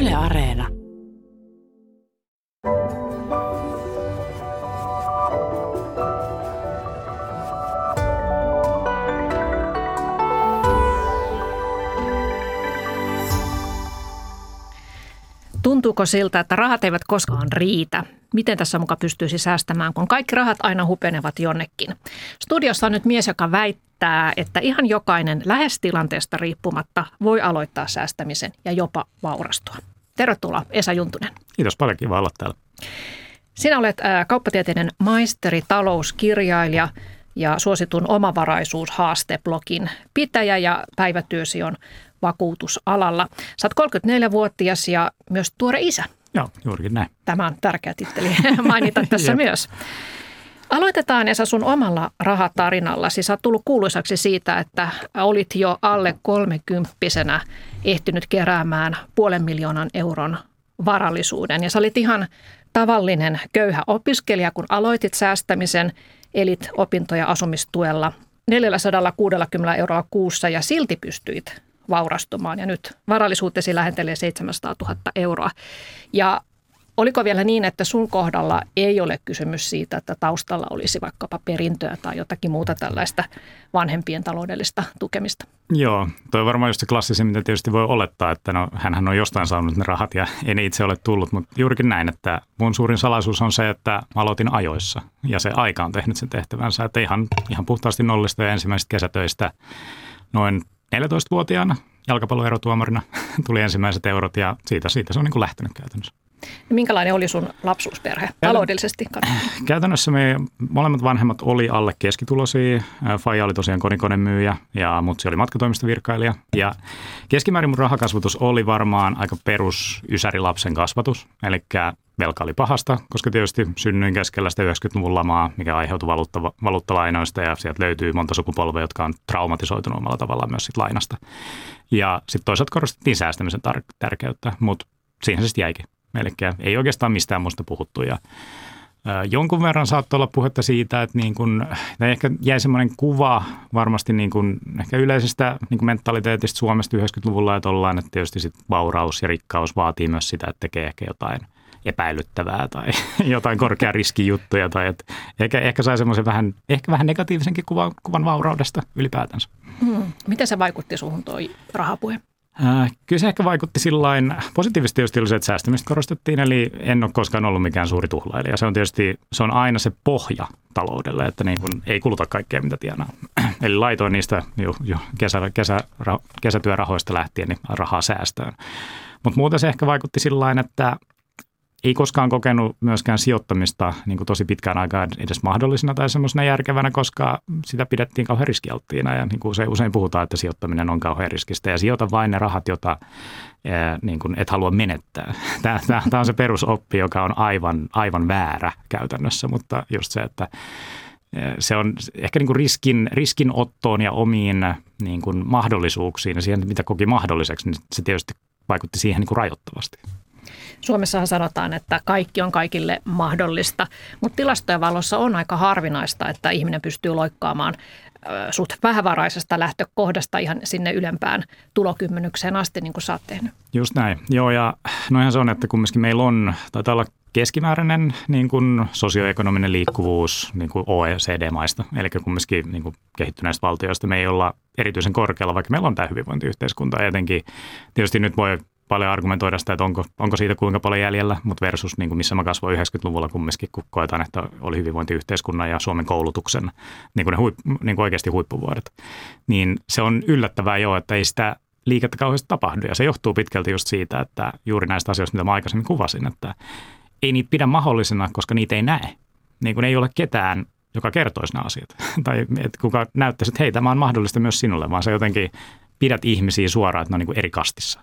Yle Areena. Tuntuuko siltä, että rahat eivät koskaan riitä? Miten tässä muka pystyisi säästämään, kun kaikki rahat aina hupenevat jonnekin? Studiossa on nyt mies, joka väittää, että ihan jokainen lähes tilanteesta riippumatta voi aloittaa säästämisen ja jopa vaurastua. Tervetuloa, Esa Juntunen. Kiitos paljon, kiva olla täällä. Sinä olet kauppatieteiden maisteri, talouskirjailija ja suositun omavaraisuushaaste-blogin pitäjä ja päivätyösi on vakuutusalalla. Sä oot 34-vuotias ja myös tuore isä. Joo, juurikin näin. Tämä on tärkeä titteli mainita tässä myös. Aloitetaan, Esa, sun omalla rahatarinallasi. Sä oot tullut kuuluisaksi siitä, että olit jo alle 30-vuotiaana ehtinyt keräämään 500 000 euron varallisuuden. Ja sä olit ihan tavallinen köyhä opiskelija, kun aloitit säästämisen, elit opinto- ja asumistuella 460 euroa kuussa ja silti pystyit vaurastumaan. Ja nyt varallisuutesi lähentelee 700 000 euroa. Ja oliko vielä niin, että sun kohdalla ei ole kysymys siitä, että taustalla olisi vaikkapa perintöä tai jotakin muuta tällaista vanhempien taloudellista tukemista? Joo, toi on varmaan just se klassisin, mitä tietysti voi olettaa, että no, hänhän on jostain saanut ne rahat ja ei ne itse ole tullut, mutta juurikin näin, että mun suurin salaisuus on se, että mä aloitin ajoissa ja se aika on tehnyt sen tehtävänsä, että ihan puhtaasti nollista ja ensimmäisistä kesätöistä noin 14-vuotiaana jalkapalloerotuomarina tuli ensimmäiset eurot ja siitä se on niin kuin lähtenyt käytännössä. Ja minkälainen oli sun lapsuusperhe taloudellisesti? Käytännössä me molemmat vanhemmat oli alle keskituloisia. Faija oli tosiaan kodikonemyyjä ja mutsi oli matkatoimistovirkailija. Ja keskimäärin mun rahakasvatus oli varmaan aika perus ysärilapsen kasvatus. Eli velka oli pahasta, koska tietysti synnyin keskellä sitä 90-luvun lamaa, mikä aiheutui valuuttalainoista ja sieltä löytyy monta sukupolvea, jotka on traumatisoitunut omalla tavallaan myös sit lainasta. Ja sitten toisaalta korostettiin säästämisen tärkeyttä, mutta siihen se sitten jäikin. Eli ei oikeastaan mistään muusta puhuttu ja jonkun verran saattoi olla puhetta siitä, että niin kun, ehkä jäi semmoinen kuva varmasti niin kun, ehkä yleisestä niin kun mentaliteetista Suomesta 90-luvulla, että ollaan, että tietysti sit vauraus ja rikkaus vaatii myös sitä, että tekee ehkä jotain epäilyttävää tai jotain korkean riskin juttuja tai että ehkä sai semmoisen vähän negatiivisenkin kuvan vauraudesta ylipäätänsä. Miten se vaikutti suhun toi rahapuhe? Kyllä se ehkä vaikutti sillain, positiivisesti tietysti oli se, että säästämistä korostettiin, eli en ole koskaan ollut mikään suuri tuhlailija. Se on aina se pohja taloudelle, että niin kun ei kuluta kaikkea, mitä tienaa. Eli laitoin niistä jo kesätyörahoista lähtien niin rahaa säästöön. Mutta muuten se ehkä vaikutti sillain, että ei koskaan kokenut myöskään sijoittamista niin kuin tosi pitkään aikaan edes mahdollisena tai semmoisena järkevänä, koska sitä pidettiin kauhean riskialttiina. Ja niin kuin usein puhutaan, että sijoittaminen on kauhean riskistä ja sijoita vain ne rahat, joita niin kuin et halua menettää. Tämä on se perusoppi, joka on aivan väärä käytännössä, mutta just se, että se on ehkä niin kuin riskinottoon ja omiin niin kuin mahdollisuuksiin ja siihen, mitä koki mahdolliseksi, niin se tietysti vaikutti siihen niin kuin rajoittavasti. Suomessahan sanotaan, että kaikki on kaikille mahdollista, mutta tilastojen valossa on aika harvinaista, että ihminen pystyy loikkaamaan suht vähävaraisesta lähtökohdasta ihan sinne ylempään tulokymmenykseen asti, niin kuin sä oot tehnyt. Just näin. Joo, ja noinhan se on, että kumminkin meillä on, taitaa olla keskimääräinen niin kuin sosioekonominen liikkuvuus niin kuin OECD-maista, eli kumminkin niin kuin kehittyneistä valtioista me ei olla erityisen korkealla, vaikka meillä on tämä hyvinvointiyhteiskunta. Ja jotenkin tietysti nyt voi paljon argumentoida sitä, että onko siitä kuinka paljon jäljellä, mutta versus niin kuin missä mä kasvoin 90-luvulla kumminkin, kun koetaan, että oli hyvinvointiyhteiskunnan ja Suomen koulutuksen niin kuin niin kuin oikeasti huippuvuodet. Niin se on yllättävää jo, että ei sitä liikettä kauheasti tapahdu ja se johtuu pitkälti just siitä, että juuri näistä asioista, mitä mä aikaisemmin kuvasin, että ei niitä pidä mahdollisena, koska niitä ei näe. Niin kuin ei ole ketään, joka kertoisi nämä asiat tai että kuka näyttäisi, että hei, tämä on mahdollista myös sinulle, vaan sä jotenkin pidät ihmisiä suoraan, että ne on niin kuin eri kastissa.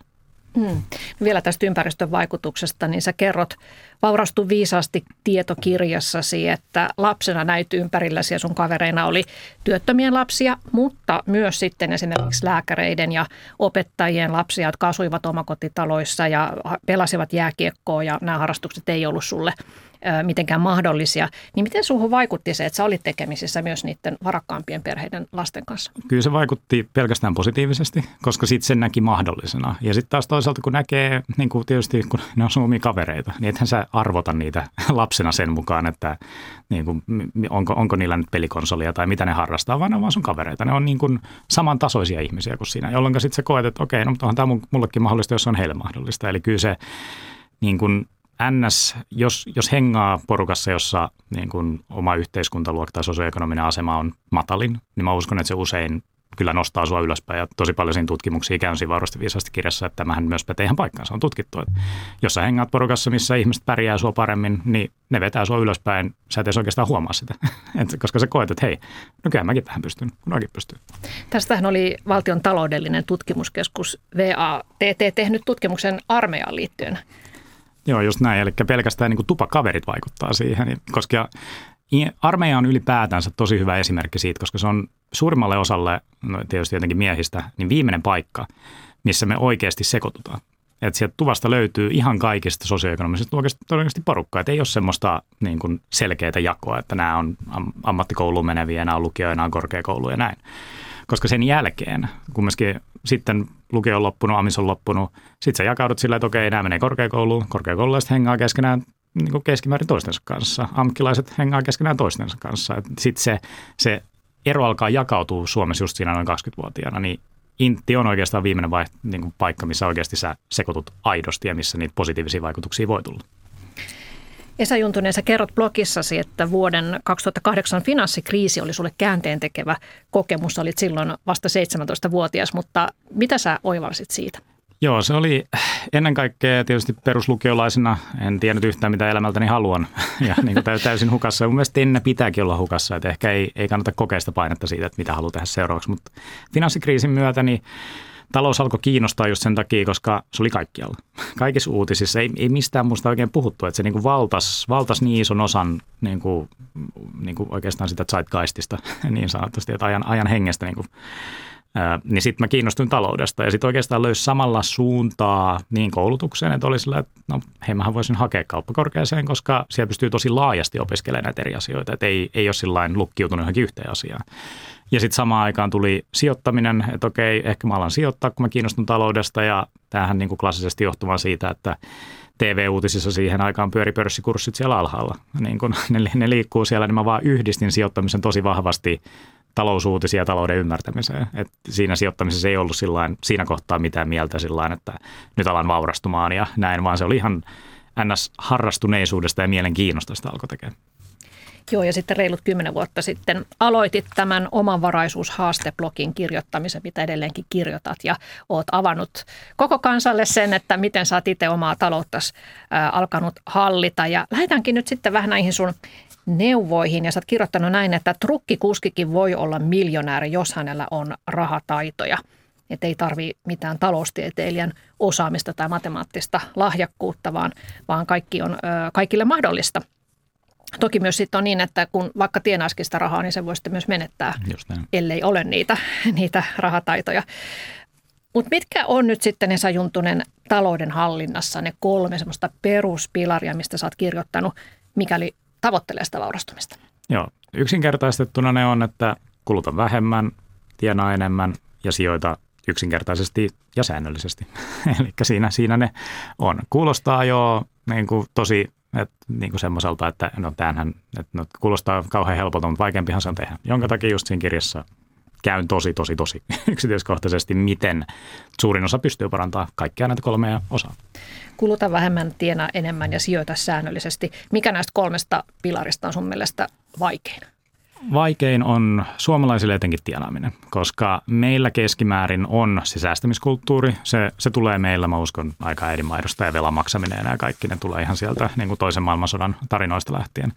Vielä tästä ympäristön vaikutuksesta, niin sä kerrot Vaurastu viisaasti -tietokirjassasi, että lapsena näit ympärilläsi ja sun kavereina oli työttömien lapsia, mutta myös sitten esimerkiksi lääkäreiden ja opettajien lapsia, jotka asuivat omakotitaloissa ja pelasivat jääkiekkoa ja nämä harrastukset ei ollut sulle mitenkään mahdollisia. Niin miten suhun vaikutti se, että sä olit tekemisissä myös niiden varakkaampien perheiden lasten kanssa? Kyllä se vaikutti pelkästään positiivisesti, koska sitten sen näki mahdollisena. Ja sitten taas toisaalta, kun näkee, niin kuin tietysti kun ne on sun omia kavereita, niin ethän sä arvota niitä lapsena sen mukaan, että niin kuin, onko niillä nyt pelikonsolia tai mitä ne harrastaa, vaan ne on vaan sun kavereita. Ne on niin kuin samantasoisia ihmisiä kuin sinä, jolloin sitten sä koet, että okei, no mutta onhan tämä mullekin mahdollista, jos on heille mahdollista. Eli kyllä se niin kuin jos hengaa porukassa, jossa niin kuin oma yhteiskuntaluokka tai sosioekonominen asema on matalin, niin mä uskon, että se usein kyllä nostaa sua ylöspäin. Ja tosi paljon siinä tutkimuksia käyn siinä Vaurasti viisaasti -kirjassa, että tämähän myös pätee ihan paikkaan. Se on tutkittu, että jos sä hengaat porukassa, missä ihmiset pärjää sua paremmin, niin ne vetää sua ülöspäin. Sä et edes oikeastaan huomaa sitä, koska sä koet, että hei, no kyllä mäkin tähän pystyn, kun mäkin pystyn. Tästähän oli Valtion taloudellinen tutkimuskeskus VATT tehnyt tutkimuksen armeijaan liittyen. Joo, just näin. Eli pelkästään niin kuin tupakaverit vaikuttaa siihen, koska armeija on ylipäätänsä tosi hyvä esimerkki siitä, koska se on suurimmalle osalle, no tietysti jotenkin miehistä, niin viimeinen paikka, missä me oikeasti sekoitutaan. Että sieltä tuvasta löytyy ihan kaikista sosioekonomisista todennäköisesti porukkaa. Että ei ole semmoista niin kuin selkeää jakoa, että nämä on ammattikouluun meneviä, nämä on lukioja, nämä on korkeakouluja ja näin. Koska sen jälkeen, kumminkin sitten lukio on loppunut, amis on loppunut, sitten sä jakaudut sillä, että okei, nämä menee korkeakouluun, korkeakoululaiset hengaa keskenään niin kuin keskimäärin toistensa kanssa, ammattilaiset hengaa keskenään toistensa kanssa. Sitten se ero alkaa jakautua Suomessa just siinä noin 20-vuotiaana, niin intti on oikeastaan viimeinen niin kuin paikka, missä oikeasti sä sekoitut aidosti ja missä niitä positiivisia vaikutuksia voi tulla. Esa Juntunen, sä kerrot blogissasi, että vuoden 2008 finanssikriisi oli sulle käänteentekevä kokemus. Sä olit silloin vasta 17-vuotias, mutta mitä sä oivalsit siitä? Joo, se oli ennen kaikkea tietysti peruslukiolaisena. En tiennyt yhtään, mitä elämältäni haluan ja niin kuin täysin hukassa. Ja mun mielestä ennen pitääkin olla hukassa, että ehkä ei kannata kokea sitä painetta siitä, että mitä haluaa tehdä seuraavaksi. Mutta finanssikriisin myötä niin talous alkoi kiinnostaa just sen takia, koska se oli kaikkialla. Kaikissa uutisissa ei mistään muusta oikein puhuttu, että se niin kuin valtas niin ison osan niin kuin oikeastaan sitä zeitgeistista niin sanotusti, että ajan hengestä niin sitten mä kiinnostuin taloudesta ja sitten oikeastaan löysi samalla suuntaa niin koulutukseen, että oli sillä, että no hei, mähän voisin hakea kauppakorkeaseen, koska siellä pystyy tosi laajasti opiskelemaan näitä eri asioita, että ei ole sillain lukkiutunut johonkin yhteen asiaan. Ja sitten samaan aikaan tuli sijoittaminen, että okei, ehkä mä alan sijoittaa, kun mä kiinnostun taloudesta ja tämähän niin kuin klassisesti johtumaan siitä, että TV-uutisissa siihen aikaan pyöri pörssikurssit siellä alhaalla. Niin kun ne liikkuu siellä, niin mä vaan yhdistin sijoittamisen tosi vahvasti talousuutisia ja talouden ymmärtämiseen. Et siinä sijoittamisessa ei ollut siinä kohtaa mitään mieltä sillain, että nyt alan vaurastumaan ja näin, vaan se oli ihan harrastuneisuudesta ja mielenkiinnosta sitä alkoi tekemään. Joo, ja sitten reilut 10 vuotta sitten aloitit tämän omanvaraisuushaasteblogin kirjoittamisen, mitä edelleenkin kirjoitat, ja oot avannut koko kansalle sen, että miten sä oot itse omaa talouttasi alkanut hallita. Ja lähdetäänkin nyt sitten vähän näihin sun neuvoihin, ja sä oot kirjoittanut näin, että trukkikuskikin voi olla miljonääri, jos hänellä on rahataitoja. Että ei tarvitse mitään taloustieteilijän osaamista tai matemaattista lahjakkuutta, vaan kaikki on kaikille mahdollista. Toki myös sitten on niin, että kun vaikka tienaisikin sitä rahaa, niin se voi sitten myös menettää, ellei ole niitä rahataitoja. Mutta mitkä on nyt sitten, Esa Juntunen, talouden hallinnassa ne 3 semmoista peruspilaria, mistä sä oot kirjoittanut, mikäli tavoittelee sitä vaurastumista? Joo, yksinkertaistettuna ne on, että kuluta vähemmän, tienaa enemmän ja sijoita yksinkertaisesti ja säännöllisesti. Eli siinä ne on. Kuulostaa jo niin kuin tosi niin kuin semmoiselta, että no tämähän kuulostaa kauhean helpolta, mutta vaikeampihan se on tehdä. Jonka takia just siinä kirjassa käyn tosi yksityiskohtaisesti, miten suurin osa pystyy parantamaan kaikkia näitä 3 osaa. Kuluta vähemmän, tienaa enemmän ja sijoita säännöllisesti. Mikä näistä 3 pilarista on sun mielestä vaikein? Vaikein on suomalaisille etenkin tienaaminen, koska meillä keskimäärin on se säästämiskulttuuri. Se tulee meillä, mä uskon, aika äidinmaidosta ja velan maksaminen ja kaikki ne tulee ihan sieltä niin kuin toisen maailmansodan tarinoista lähtien.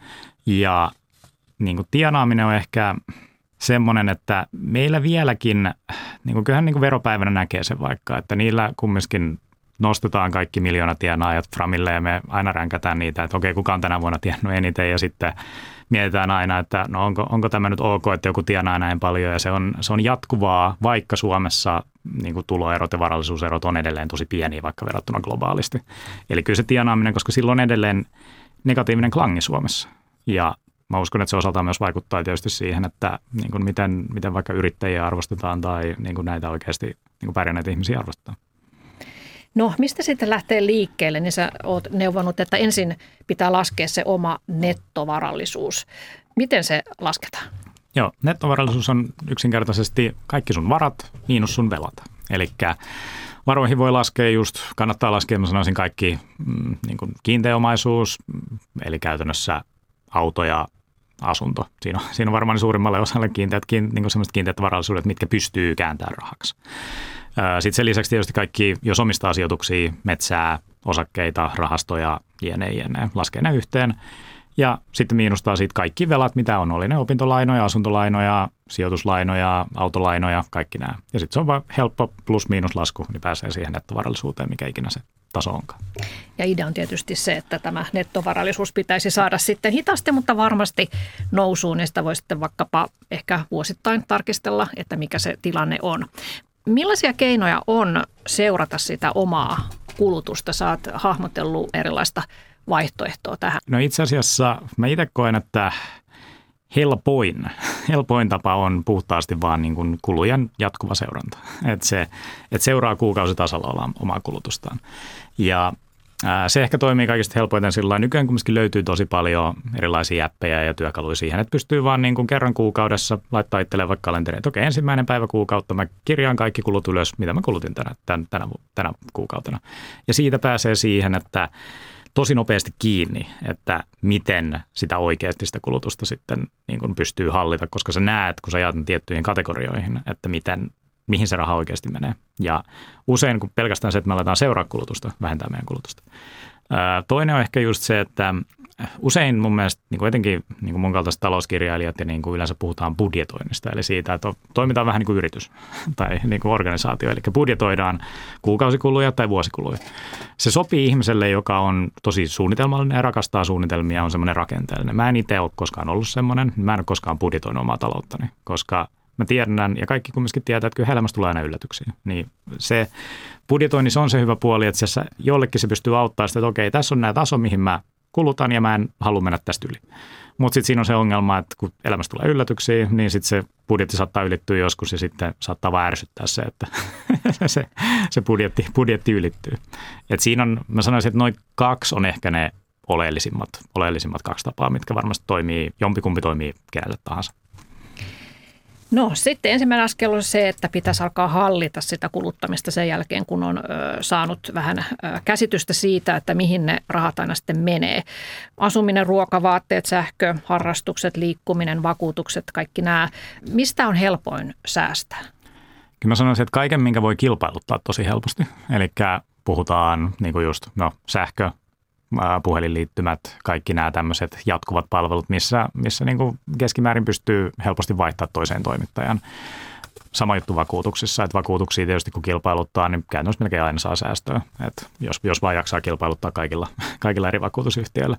Ja niin kuin tienaaminen on ehkä semmoinen, että meillä vieläkin, niin kuin kyllähän niin kuin veropäivänä näkee sen vaikka, että niillä kumminkin nostetaan kaikki miljoonatienaajat framille ja me aina ränkätään niitä, että okei, kuka on tänä vuonna tiennyt eniten ja sitten mietitään aina, että no onko tämä nyt ok, että joku tienaa näin paljon ja se on jatkuvaa, vaikka Suomessa niin kuin tuloerot ja varallisuuserot on edelleen tosi pieniä vaikka verrattuna globaalisti. Eli kyllä se tienaaminen, koska silloin edelleen negatiivinen klangi Suomessa. Ja mä uskon, että se osaltaan myös vaikuttaa tietysti siihen, että niin kuin miten vaikka yrittäjiä arvostetaan tai niin kuin näitä oikeasti niin kuin pärjänneitä ihmisiä arvostetaan. No, mistä sitten lähtee liikkeelle? Niin sä oot neuvonut, että ensin pitää laskea se oma nettovarallisuus. Miten se lasketaan? Joo, nettovarallisuus on yksinkertaisesti kaikki sun varat miinus sun velat. Eli varoihin voi laskea kannattaa laskea, mä sanoisin kaikki niin kuin kiinteä omaisuus, eli käytännössä auto ja asunto. Siinä on varmaan suurimmalle osalle niin sellaiset kiinteät varallisuudet, mitkä pystyy kääntämään rahaksi. Sitten sen lisäksi tietysti kaikki, jos omistaa sijoituksia, metsää, osakkeita, rahastoja, jne. Laskee ne yhteen. Ja sitten miinustaa siitä kaikki velat, mitä on. Oli ne opintolainoja, asuntolainoja, sijoituslainoja, autolainoja, kaikki nämä. Ja sitten se on vaan helppo plus-miinuslasku, niin pääsee siihen nettovarallisuuteen, mikä ikinä se taso onkaan. Ja idea on tietysti se, että tämä nettovarallisuus pitäisi saada sitten hitaasti, mutta varmasti nousuun. Ja sitä voi sitten vaikkapa ehkä vuosittain tarkistella, että mikä se tilanne on. Millaisia keinoja on seurata sitä omaa kulutusta? Sä oot hahmotellut erilaista vaihtoehtoa tähän. No itse asiassa mä itse koen, että helpoin tapa on puhtaasti vaan niin kuin kulujen jatkuva seuranta. Että seuraa kuukausitasolla omaa kulutustaan. Ja se ehkä toimii kaikista helpoiten sillä lailla. Nykyään kumminkin löytyy tosi paljon erilaisia appeja ja työkaluja siihen, että pystyy vaan niin kuin kerran kuukaudessa laittaa itselleen vaikka kalenteriin, että okei, ensimmäinen päivä kuukautta mä kirjaan kaikki kulut ylös, mitä mä kulutin tänä kuukautena. Ja siitä pääsee siihen, että tosi nopeasti kiinni, että miten sitä oikeasti sitä kulutusta sitten niin kuin pystyy hallita, koska sä näet, kun sä jaat tiettyihin kategorioihin, että mihin se raha oikeasti menee. Ja usein, kun pelkästään se, että me aletaan seuraa kulutusta, vähentää meidän kulutusta. Toinen on ehkä just se, että usein mun mielestä niin kuin etenkin niin kuin mun kaltaiset talouskirjailijat ja niin kuin yleensä puhutaan budjetoinnista, eli siitä, että toimitaan vähän niin kuin yritys tai niin kuin organisaatio, eli budjetoidaan kuukausikuluja tai vuosikuluja. Se sopii ihmiselle, joka on tosi suunnitelmallinen ja rakastaa suunnitelmia, on semmoinen rakenteellinen. Mä en itse ole koskaan ollut semmoinen, mä en ole koskaan budjetoinut omaa talouttani, koska mä tiedän, ja kaikki kumminkin tietää, että kyllä elämässä tulee aina yllätyksiä. Niin se budjetoinnissa on se hyvä puoli, että jollekin se pystyy auttamaan sitä, että okei, tässä on nämä taso, mihin mä kulutan ja mä en halua mennä tästä yli. Mutta sitten siinä on se ongelma, että kun elämässä tulee yllätyksiä, niin sitten se budjetti saattaa ylittyä joskus ja sitten saattaa vaan ärsyttää se, että se budjetti ylittyy. Et siinä on, mä sanoisin, että noin 2 on ehkä ne oleellisimmat 2 tapaa, mitkä varmasti toimii, jompikumpi toimii kenelle tahansa. No sitten ensimmäinen askel on se, että pitäisi alkaa hallita sitä kuluttamista sen jälkeen, kun on saanut vähän käsitystä siitä, että mihin ne rahat aina sitten menee. Asuminen, ruoka, vaatteet, sähkö, harrastukset, liikkuminen, vakuutukset, kaikki nämä. Mistä on helpoin säästää? Kyllä mä sanoisin, että kaiken, minkä voi kilpailuttaa tosi helposti. Eli puhutaan niin kuin just sähkö, puhelinliittymät, kaikki nämä tämmöiset jatkuvat palvelut, missä niin kuin keskimäärin pystyy helposti vaihtamaan toiseen toimittajan. Sama juttu vakuutuksissa, että vakuutuksia tietysti kun kilpailuttaa, niin käytännössä melkein aina saa säästöä, että jos vaan jaksaa kilpailuttaa kaikilla eri vakuutusyhtiöillä.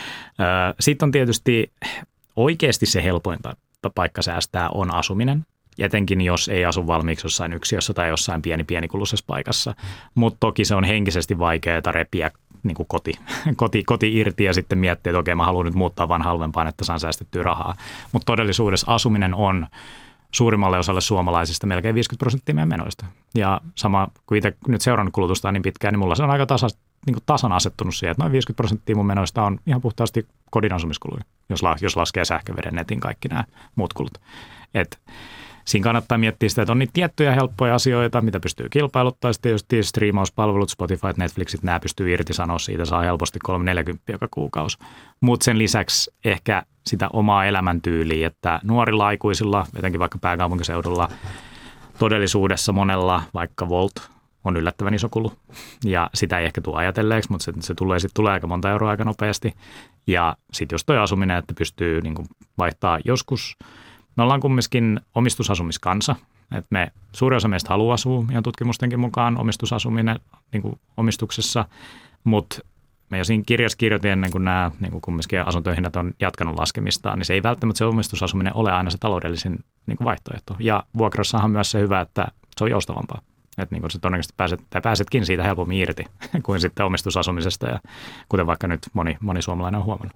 Sitten on tietysti oikeasti se helpoin paikka säästää on asuminen. Etenkin jos ei asu valmiiksi jossain yksiössä tai jossain pienikuluisessa paikassa. Mutta toki se on henkisesti vaikeaa repiä niin kuin koti irti ja sitten miettiä, että okei, mä haluan nyt muuttaa vaan halvempaan, että saan säästettyä rahaa. Mutta todellisuudessa asuminen on suurimmalle osalle suomalaisista melkein 50% meidän menoista. Ja sama, kun itse nyt seurannut kulutusta niin pitkään, niin mulla se on aika tasan asettunut siihen, että noin 50% mun menoista on ihan puhtaasti kodin asumiskuluja, jos laskee sähköveden, netin, kaikki nämä muut kulut. Siinä kannattaa miettiä sitä, että on niitä tiettyjä helppoja asioita, mitä pystyy kilpailuttamaan. Sitten tietysti striimauspalvelut, Spotify, Netflixit, nämä pystyy irtisanoa siitä, saa helposti 340 joka kuukausi. Mutta sen lisäksi ehkä sitä omaa elämäntyyliä, että nuorilla aikuisilla, etenkin vaikka pääkaupunkiseudulla, todellisuudessa monella vaikka Volt on yllättävän iso kulu. Ja sitä ei ehkä tule ajatelleeksi, mutta se tulee aika monta euroa aika nopeasti. Ja sitten jos toi asuminen, että pystyy niin kuin vaihtaa joskus. Me ollaan kumminkin omistusasumiskansa, että suuri osa meistä haluaa asua ihan tutkimustenkin mukaan omistusasuminen niin kuin omistuksessa, mutta me jo siinä kirjassa kirjoitin ennen kuin nämä niin kuin kumminkin asuntojen hinnat on jatkanut laskemistaan, niin se ei välttämättä se omistusasuminen ole aina se taloudellisin niin kuin vaihtoehto. Ja vuokrassahan myös se hyvä, että se on joustavampaa. Että niin kuin sä todennäköisesti pääsetkin siitä helpommin irti kuin sitten omistusasumisesta ja kuten vaikka nyt moni suomalainen on huomannut.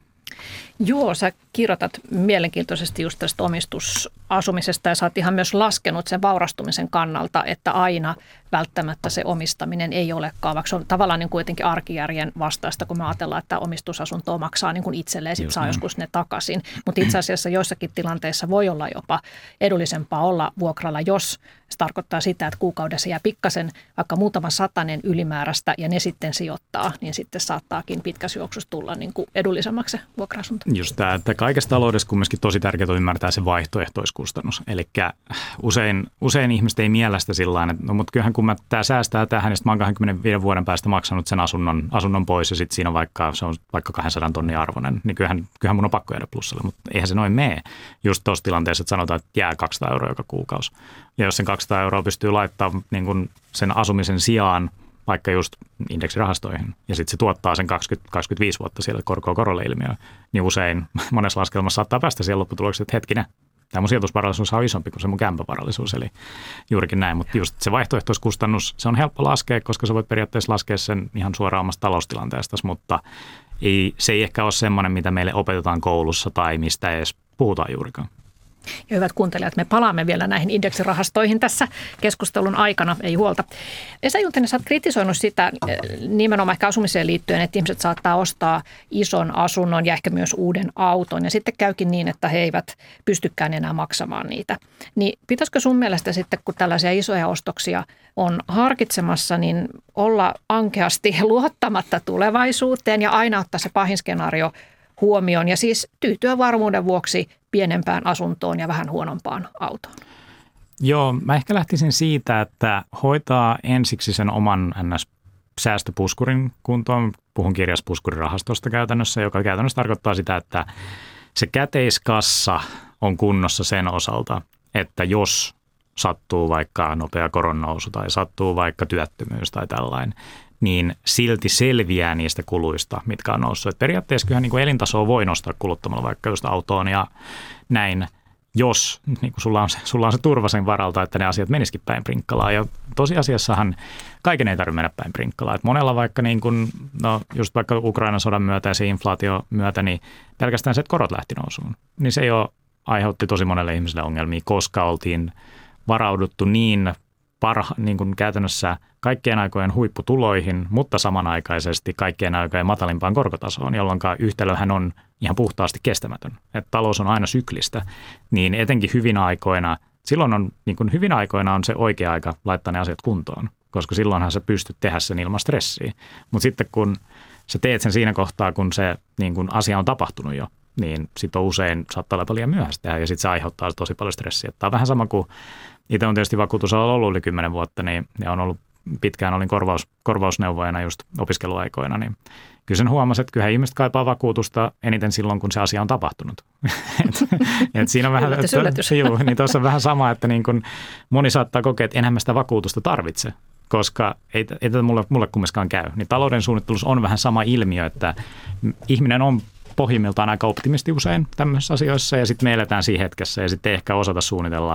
Joo, sä kirjoitat mielenkiintoisesti just tästä omistusasumisesta ja sä oot ihan myös laskenut sen vaurastumisen kannalta, että aina välttämättä se omistaminen ei olekaan, vaikka se on tavallaan niin kuitenkin arkijärjen vastaista, kun me ajatellaan, että omistusasuntoa maksaa niin kuin itselleen, sit saa joskus ne takaisin. Mutta itse asiassa joissakin tilanteissa voi olla jopa edullisempaa olla vuokralla, jos se tarkoittaa sitä, että kuukaudessa jää pikkasen vaikka muutaman satanen ylimääräistä ja ne sitten sijoittaa, niin sitten saattaakin pitkässä juoksussa tulla niin kuin edullisemmaksi se vuokra-asunto. Just tämä, että kaikessa taloudessa kumminkin tosi tärkeää ymmärtää se vaihtoehtoiskustannus. Eli usein ihmiset ei mielestä sillä tavalla, että no mutta kyllähän kun tämä säästää tähän, niin sitten mä oon 25 vuoden päästä maksanut sen asunnon pois ja sitten siinä on vaikka 200 tonnin arvoinen, niin kyllähän mun on pakko jäädä plussalle, mutta eihän se noin mene. Just tuossa tilanteessa, että sanotaan, että jää 200 € joka kuukausi. Ja jos sen 200 € pystyy laittamaan niin kuin sen asumisen sijaan vaikka just indeksirahastoihin, ja sitten se tuottaa sen 20-25 vuotta siellä korolle ilmiöön, niin usein monessa laskelmassa saattaa päästä siihen lopputulokseen, että hetkinen, tämä mun sijoitusvarallisuus on isompi kuin se mun kämppävarallisuus, eli juurikin näin, mutta just se vaihtoehtoiskustannus, se on helppo laskea, koska sä voit periaatteessa laskea sen ihan suoraan omasta taloustilanteesta, mutta se ei ehkä ole semmoinen, mitä meille opetetaan koulussa tai mistä edes puhutaan juurikaan. Ja hyvät kuuntelijat, me palaamme vielä näihin indeksirahastoihin tässä keskustelun aikana, ei huolta. Esa Juntinen, sä oot kritisoinut sitä nimenomaan ehkä asumiseen liittyen, että ihmiset saattaa ostaa ison asunnon ja ehkä myös uuden auton ja sitten käykin niin, että he eivät pystykään enää maksamaan niitä. Niin pitäisikö sun mielestä sitten, kun tällaisia isoja ostoksia on harkitsemassa, niin olla ankeasti luottamatta tulevaisuuteen ja aina ottaa se pahin skenaario huomioon ja siis tyytyä varmuuden vuoksi pienempään asuntoon ja vähän huonompaan autoon? Joo, mä ehkä lähtisin siitä, että hoitaa ensiksi sen oman säästöpuskurin kuntoon. Puhun kirjaspuskurirahastosta käytännössä, joka käytännössä tarkoittaa sitä, että se käteiskassa on kunnossa sen osalta, että jos sattuu vaikka nopea koronnousu tai sattuu vaikka työttömyys tai tällainen, niin silti selviää niistä kuluista, mitkä on noussut. Et periaatteessa kyllähän niin kuin elintasoa voi nostaa kuluttamalla vaikka just autoon ja näin, jos niin kuin sulla on se turva sen varalta, että ne asiat menisikin päin prinkkalaa. Ja tosiasiassahan kaiken ei tarvitse mennä päin prinkkalaa. Et monella vaikka niin kuin, just vaikka Ukrainan sodan myötä ja se inflaatio myötä, niin pelkästään se, että korot lähti nousuun, niin se jo aiheutti tosi monelle ihmiselle ongelmia, koska oltiin varauduttu niin kuin käytännössä kaikkien aikojen huipputuloihin, mutta samanaikaisesti kaikkien aikojen matalimpaan korkotasoon, jolloin yhtälöhän on ihan puhtaasti kestämätön. Että talous on aina syklistä, niin etenkin hyvinä aikoina, silloin on, niin kuin hyvinä aikoina on se oikea aika laittaa ne asiat kuntoon, koska silloinhan sä pystyt tehdä sen ilman stressiä. Mutta sitten kun sä teet sen siinä kohtaa, kun se niin kuin asia on tapahtunut jo, niin sitten usein saattaa olla liian myöhäistä tehdä ja sitten se aiheuttaa tosi paljon stressiä. Tämä on vähän sama kuin itse on tietysti vakuutusalalla ollut yli 10 vuotta, niin ja on ollut pitkään olin korvausneuvojana just opiskeluaikoina, niin kyllä sen huomasi, että kyllähän ihmiset kaipaa vakuutusta eniten silloin, kun se asia on tapahtunut. et siinä on vähän, niin tuossa on vähän sama, että niin kun moni saattaa kokea, että enhän mä sitä vakuutusta tarvitse, koska ei tätä mulle kumminkaan käy. Niin talouden suunnittelussa on vähän sama ilmiö, että ihminen on pohjimmiltaan aika optimisti usein tämmöisissä asioissa ja sitten me eletään siinä hetkessä ja sitten ei ehkä osata suunnitella.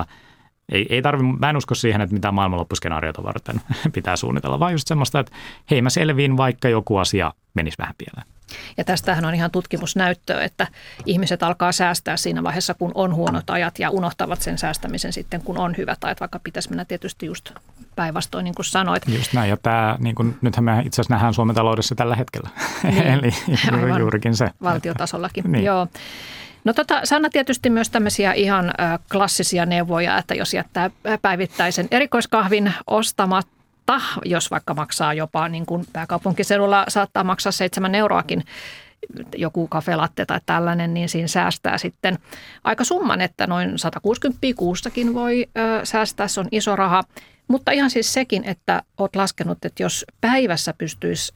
Mä en usko siihen, että mitään maailmanloppuskenaariota varten pitää suunnitella, vaan just semmoista, että hei mä selviin, vaikka joku asia menisi vähän pieleen. Ja tästähän on ihan tutkimusnäyttöä, että ihmiset alkaa säästää siinä vaiheessa, kun on huonot ajat ja unohtavat sen säästämisen sitten, kun on hyvät ajat, vaikka pitäisi mennä tietysti just päinvastoin, niin kuin sanoit. Just näin, ja tämä, niin kuin, nythän me itse asiassa nähdään Suomen taloudessa tällä hetkellä, niin, eli juurikin se. Valtiotasollakin, niin. Joo. No sä annat tietysti myös tämmöisiä ihan klassisia neuvoja, että jos jättää päivittäisen erikoiskahvin ostamatta, jos vaikka maksaa jopa niin kuin pääkaupunkiseudulla saattaa maksaa 7 euroakin joku kafelatte tai tällainen, niin siinä säästää sitten aika summan, että noin 160 kuussakin voi säästää, se on iso raha. Mutta ihan siis sekin, että olet laskenut, että jos päivässä pystyisi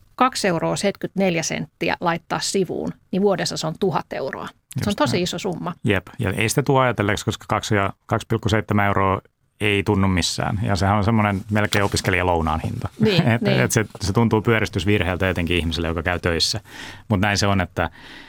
2,74 € laittaa sivuun, niin vuodessa se on 1 000 euroa. Se on tosi iso summa. Jep, ja ei sitä tule ajatelleeksi, koska 2,7 € ei tunnu missään. Ja sehän on semmoinen melkein opiskelijalounaan hinta. Niin, se tuntuu pyöristysvirheeltä etenkin ihmiselle, joka käy töissä. Mutta näin se on, että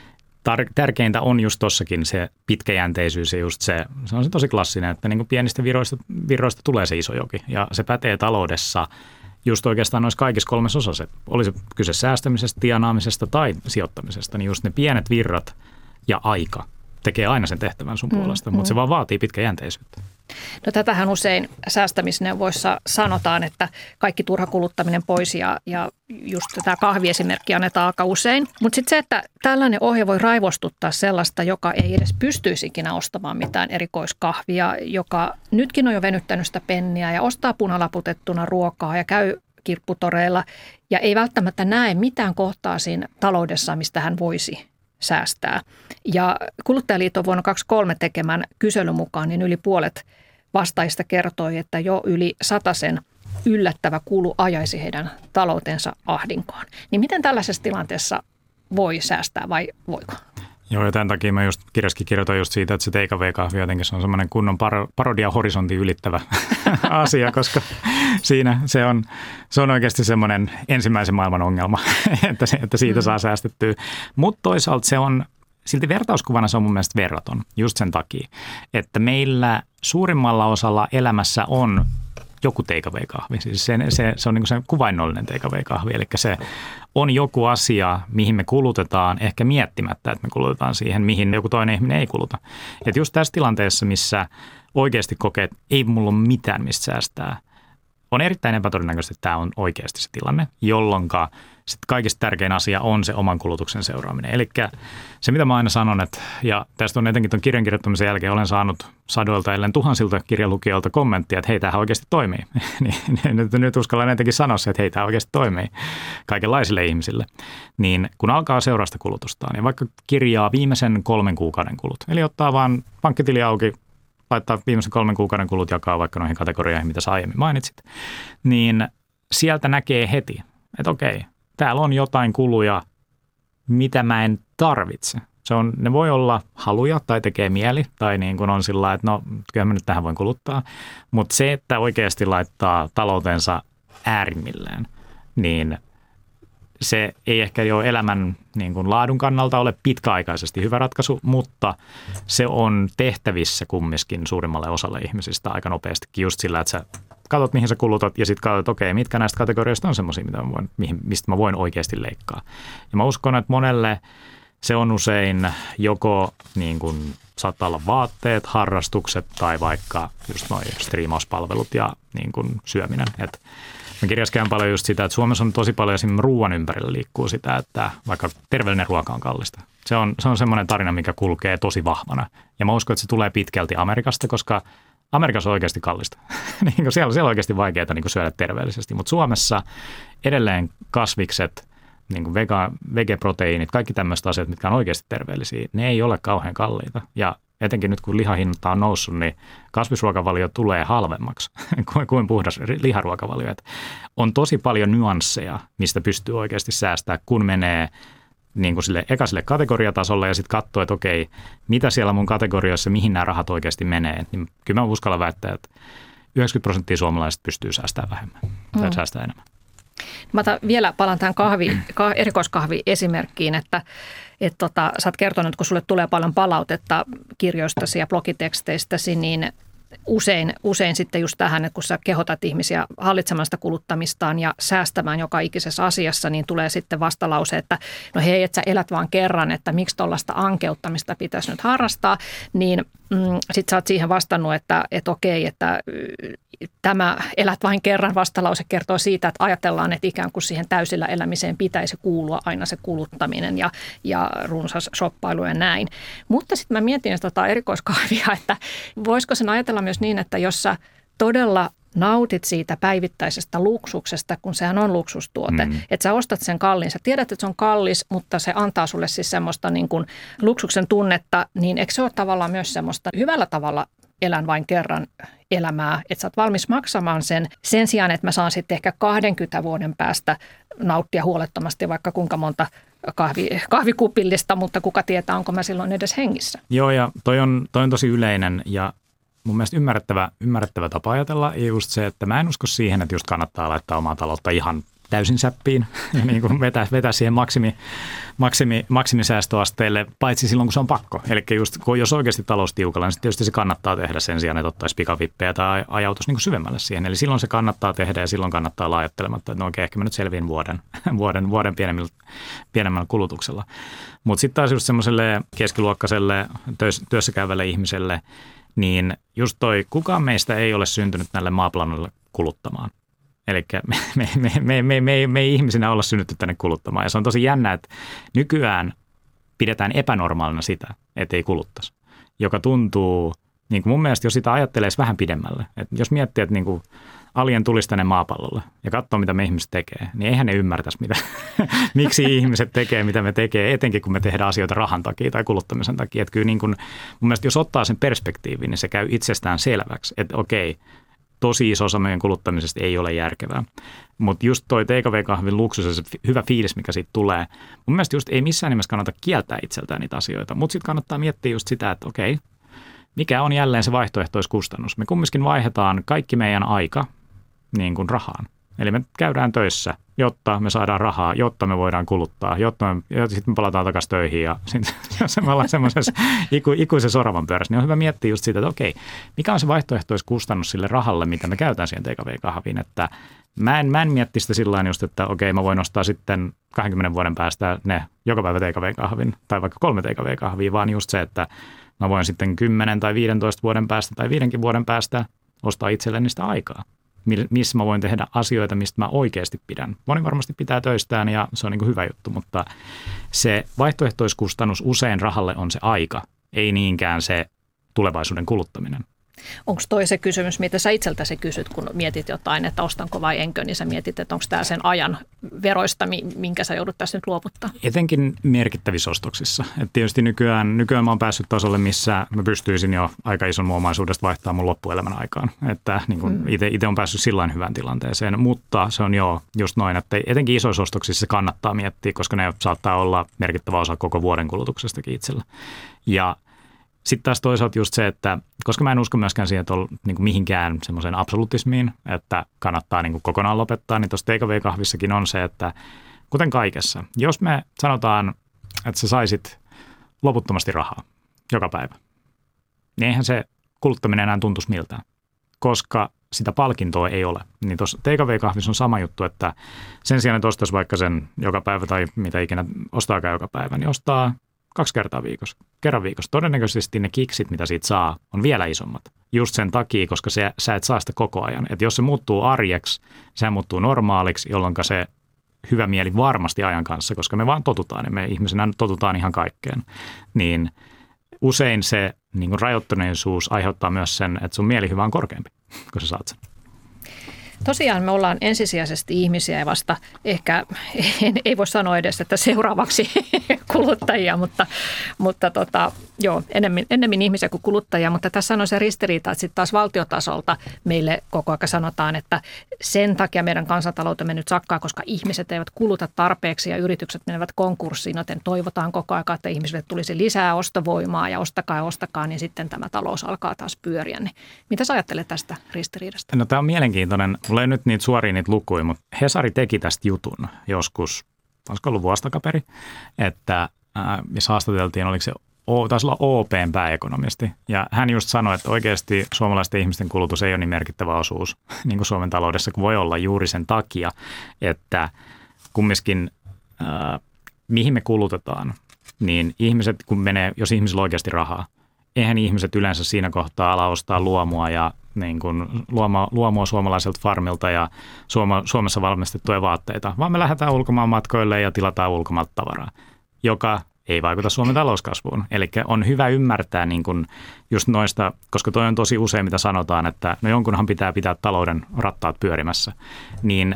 tärkeintä on just tossakin se pitkäjänteisyys ja just se on se tosi klassinen, että niin kuin pienistä virroista tulee se iso joki ja se pätee taloudessa just oikeastaan noissa kaikissa 3 osassa. Oli se kyse säästämisestä, tienaamisesta tai sijoittamisesta, niin just ne pienet virrat ja aika tekee aina sen tehtävän sun puolesta, mutta se vaan vaatii pitkäjänteisyyttä. No tätähän usein säästämisneuvoissa sanotaan, että kaikki turha kuluttaminen pois ja just tämä kahviesimerkki annetaan aika usein. Mutta sitten se, että tällainen ohje voi raivostuttaa sellaista, joka ei edes pystyisi ikinä ostamaan mitään erikoiskahvia, joka nytkin on jo venyttänyt sitä penniä ja ostaa punalaputettuna ruokaa ja käy kirpputoreilla ja ei välttämättä näe mitään kohtaa siinä taloudessa, mistä hän voisi säästää. Ja Kuluttajaliiton vuonna 2023 tekemän kyselyn mukaan niin yli puolet vastaajista kertoi, että jo yli 100 yllättävä kulu ajaisi heidän taloutensa ahdinkoon. Niin miten tällaisessa tilanteessa voi säästää vai voiko? Joo, ja tämän takia mä just kirjaskin kirjoitan just siitä, että se take away-kahvi jotenkin se on semmoinen kunnon parodia horisontin ylittävä asia, koska siinä se on oikeasti semmoinen ensimmäisen maailman ongelma, että siitä saa säästettyä. Mutta toisaalta se on, silti vertauskuvana se on mun mielestä verraton, just sen takia, että meillä suurimmalla osalla elämässä on joku take away-kahvi. Siis se on niin kuin se kuvainnollinen take away-kahvi, eli se on joku asia, mihin me kulutetaan, ehkä miettimättä, että me kulutetaan siihen, mihin joku toinen ihminen ei kuluta. Että just tässä tilanteessa, missä oikeasti kokee, että ei mulla ole mitään, mistä säästää, on erittäin epätodennäköistä, että tämä on oikeasti se tilanne, jolloin sitten kaikista tärkein asia on se oman kulutuksen seuraaminen. Eli se, mitä mä aina sanon, että, ja tästä on etenkin tuon kirjan kirjoittamisen jälkeen, olen saanut sadoilta ellen tuhansilta kirjalukijoilta kommenttia, että hei, tämähän oikeasti toimii. Nyt uskallan etenkin sanoa se, että hei, tämä oikeasti toimii kaikenlaisille ihmisille. Niin kun alkaa seurasta kulutustaan, ja vaikka kirjaa viimeisen 3 kuukauden kulut, eli ottaa vaan pankkitili auki, laittaa viimeisen 3 kuukauden kulut, jakaa vaikka noihin kategorioihin, mitä sä aiemmin mainitsit, niin sieltä näkee heti, että okei, täällä on jotain kuluja, mitä mä en tarvitse. Ne voi olla haluja tai tekee mieli tai niin kuin on sillä, että no kyllä mä nyt tähän voin kuluttaa. Mutta se, että oikeasti laittaa taloutensa äärimmilleen, niin se ei ehkä jo elämän niin kuin laadun kannalta ole pitkäaikaisesti hyvä ratkaisu, mutta se on tehtävissä kumminkin suurimmalle osalle ihmisistä aika nopeastikin just sillä, että sä katsot, mihin sä kulutat ja sitten katsot, että okei, mitkä näistä kategorioista on semmoisia, mistä mä voin oikeasti leikkaa. Ja mä uskon, että monelle se on usein joko niin kuin saattaa olla vaatteet, harrastukset tai vaikka just noi striimauspalvelut ja niin kuin syöminen. Et mä kirjaskään paljon just sitä, että Suomessa on tosi paljon esimerkiksi ruoan ympärillä liikkuu sitä, että vaikka terveellinen ruoka on kallista. Se on semmoinen tarina, mikä kulkee tosi vahvana. Ja mä uskon, että se tulee pitkälti Amerikasta, koska Amerikassa on oikeasti kallista. Siellä on oikeasti vaikeaa niin kuin syödä terveellisesti, mutta Suomessa edelleen kasvikset, niin kuin vegeproteiinit, kaikki tämmöiset asiat, mitkä on oikeasti terveellisiä, ne ei ole kauhean kalliita. Ja etenkin nyt kun lihahinta on noussut, niin kasvisruokavalio tulee halvemmaksi kuin puhdas liharuokavalio. Et on tosi paljon nyansseja, mistä pystyy oikeasti säästämään, kun menee niin kuin sille kategoriatasolle ja sitten katsoo, että okei, mitä siellä mun kategorioissa, mihin nämä rahat oikeasti menee. Niin kyllä mä uskallan väittää, että 90% suomalaisista pystyy säästämään vähemmän tai säästämään enemmän. Mä vielä palaan tähän erikoiskahvi-esimerkkiin, että sä oot kertonut, kun sulle tulee paljon palautetta kirjoistasi ja blogiteksteistäsi, niin usein sitten just tähän, että kun sä kehotat ihmisiä hallitsemaan sitä kuluttamistaan ja säästämään joka ikisessä asiassa, niin tulee sitten vastalause, että no hei, että sä elät vaan kerran, että miksi tuollaista ankeuttamista pitäisi nyt harrastaa, niin sitten sä oot siihen vastannut, että okei, että tämä elät vain kerran vastalause kertoo siitä, että ajatellaan, että ikään kuin siihen täysillä elämiseen pitäisi kuulua aina se kuluttaminen ja runsas shoppailu ja näin. Mutta sitten mä mietin sitä erikoiskahvia, että voisiko sen ajatella myös niin, että jos sä todella nautit siitä päivittäisestä luksuksesta, kun sehän on luksustuote, että sä ostat sen kalliin. Sä tiedät, että se on kallis, mutta se antaa sulle siis semmoista niin kuin luksuksen tunnetta, niin eikö se ole tavallaan myös semmoista hyvällä tavalla elän vain kerran elämää, että sä oot valmis maksamaan sen sijaan, että mä saan sitten ehkä 20 vuoden päästä nauttia huolettomasti vaikka kuinka monta kahvikupillista, mutta kuka tietää, onko mä silloin edes hengissä. Joo, ja toi on tosi yleinen ja mun mielestä ymmärrettävä tapa ajatella, ja just se, että mä en usko siihen, että just kannattaa laittaa omaa taloutta ihan täysin säppiin ja niin kuin vetää siihen maksimisäästöasteelle, paitsi silloin, kun se on pakko. Eli just jos oikeasti talous tiukalla, niin tietysti se kannattaa tehdä sen sijaan, että ottaisi pikavippejä tai ajautuisi niin kuin syvemmälle siihen. Eli silloin se kannattaa tehdä ja silloin kannattaa olla ajattelematta, että no oikein, ehkä mä nyt selviin vuoden pienemmällä kulutuksella. Mutta sitten taas just semmoiselle keskiluokkaiselle työssä käyvälle ihmiselle, niin just kukaan meistä ei ole syntynyt näille maaplaneille kuluttamaan. Eli me ei ihmisinä olla synnytty tänne kuluttamaan. Ja se on tosi jännä, että nykyään pidetään epänormaalina sitä, että ei kuluttaisi. Joka tuntuu, niin kuin mun mielestä jos sitä ajattelee vähän pidemmälle. Että jos miettii, että niin kuin alien tulisi tänne maapallolle ja katsoo, mitä me ihmiset tekee, niin eihän ne ymmärtäisi, miksi ihmiset tekee, mitä me tekee, etenkin kun me tehdään asioita rahan takia tai kuluttamisen takia. Että kyllä niin kuin, mun mielestä jos ottaa sen perspektiivin, niin se käy itsestään selväksi, että okei, tosi iso osa meidän kuluttamisesta ei ole järkevää. Mutta just toi takeaway-kahvin luksus ja se hyvä fiilis, mikä siitä tulee, mun mielestä just ei missään nimessä kannata kieltää itseltään niitä asioita, mutta sitten kannattaa miettiä just sitä, että okei, mikä on jälleen se vaihtoehtoiskustannus. Me kumminkin vaihdetaan kaikki meidän aika niin kuin rahaan. Eli me käydään töissä, jotta me saadaan rahaa, jotta me voidaan kuluttaa, jotta sitten me palataan takaisin töihin ja sitten me ollaan semmoisessa ikuisessa oravan pyörässä. Niin on hyvä miettiä just siitä, että okei, mikä on se vaihtoehtoiskustannus sille rahalle, mitä me käytetään siihen takeaway-kahviin. Että mä en mietti sitä sillä tavalla just, että okei, mä voin ostaa sitten 20 vuoden päästä ne joka päivä takeaway-kahvin tai vaikka 3 takeaway-kahvia, vaan just se, että mä voin sitten 10 tai 15 vuoden päästä tai 5 vuoden päästä ostaa itselleni sitä aikaa, missä mä voin tehdä asioita, mistä mä oikeasti pidän. Moni varmasti pitää töistään ja se on niin kuin hyvä juttu, mutta se vaihtoehtoiskustannus usein rahalle on se aika, ei niinkään se tulevaisuuden kuluttaminen. Onko toi se kysymys, mitä sä itseltäsi kysyt, kun mietit jotain, että ostanko vai enkö, niin sä mietit, että onko tämä sen ajan veroista, minkä sä joudut tässä nyt luovuttaa? Etenkin merkittävissä ostoksissa. Et tietysti nykyään mä oon päässyt tasolle, missä mä pystyisin jo aika ison omaisuudesta vaihtaa mun loppuelämän aikaan. Että niin kun itse on päässyt sillain hyvään tilanteeseen, mutta se on just noin, että etenkin isoissa ostoksissa se kannattaa miettiä, koska ne saattaa olla merkittävä osa koko vuoden kulutuksestakin itsellä. Ja sitten taas toisaalta just se, että koska mä en usko myöskään siihen, että on niin kuin mihinkään semmoiseen absolutismiin, että kannattaa niin kuin kokonaan lopettaa, niin tuossa takeaway-kahvissakin on se, että kuten kaikessa, jos me sanotaan, että sä saisit loputtomasti rahaa joka päivä, niin eihän se kuluttaminen enää tuntuisi miltään, koska sitä palkintoa ei ole. Niin tuossa takeaway-kahvissa on sama juttu, että sen sijaan, että ostaisi vaikka sen joka päivä tai mitä ikinä ostaakaan joka päivä, niin ostaa 2 kertaa viikossa, kerran viikossa. Todennäköisesti ne kiksit, mitä siitä saa, on vielä isommat. Just sen takia, koska sä et saa sitä koko ajan. Et jos se muuttuu arjeksi, se muuttuu normaaliksi, jolloin se hyvä mieli varmasti ajan kanssa, koska me vaan totutaan ja me ihmisenä totutaan ihan kaikkeen. Niin usein se niin kuin rajoittuneisuus aiheuttaa myös sen, että sun mielihyvä on korkeampi, kun sä saat sen. Tosiaan me ollaan ensisijaisesti ihmisiä ja vasta ehkä, ei voi sanoa edes, että seuraavaksi kuluttajia, mutta joo, ennemmin ihmisiä kuin kuluttajia, mutta tässä on se ristiriita, että sitten taas valtiotasolta meille koko ajan sanotaan, että sen takia meidän kansantaloutemme nyt sakkaa, koska ihmiset eivät kuluta tarpeeksi ja yritykset menevät konkurssiin, joten toivotaan koko ajan, että ihmisille tulisi lisää ostovoimaa ja ostakaa, niin sitten tämä talous alkaa taas pyöriä. Niin mitä sä ajattelet tästä ristiriidasta? No tämä on mielenkiintoinen. Mulla ei nyt niitä suoria niitä lukuja, mutta Hesari teki tästä jutun joskus, olisiko ollut vuosi takaperi, että missä haastateltiin, oliko se taisi olla OP:n pääekonomisti. Ja hän just sanoi, että oikeasti suomalaisten ihmisten kulutus ei ole niin merkittävä osuus niin kuin Suomen taloudessa kuin voi olla juuri sen takia, että kumminkin mihin me kulutetaan, niin ihmiset, jos ihmisillä on oikeasti rahaa, eihän ihmiset yleensä siinä kohtaa ala ostaa luomua ja niin kuin luomua suomalaiselta farmilta ja Suomessa valmistettuja vaatteita, vaan me lähdetään ulkomaan matkoille ja tilataan ulkomailta tavaraa, joka ei vaikuta Suomen talouskasvuun. Eli on hyvä ymmärtää niin kuin just noista, koska toi on tosi usein mitä sanotaan, että no jonkunhan pitää talouden rattaat pyörimässä, niin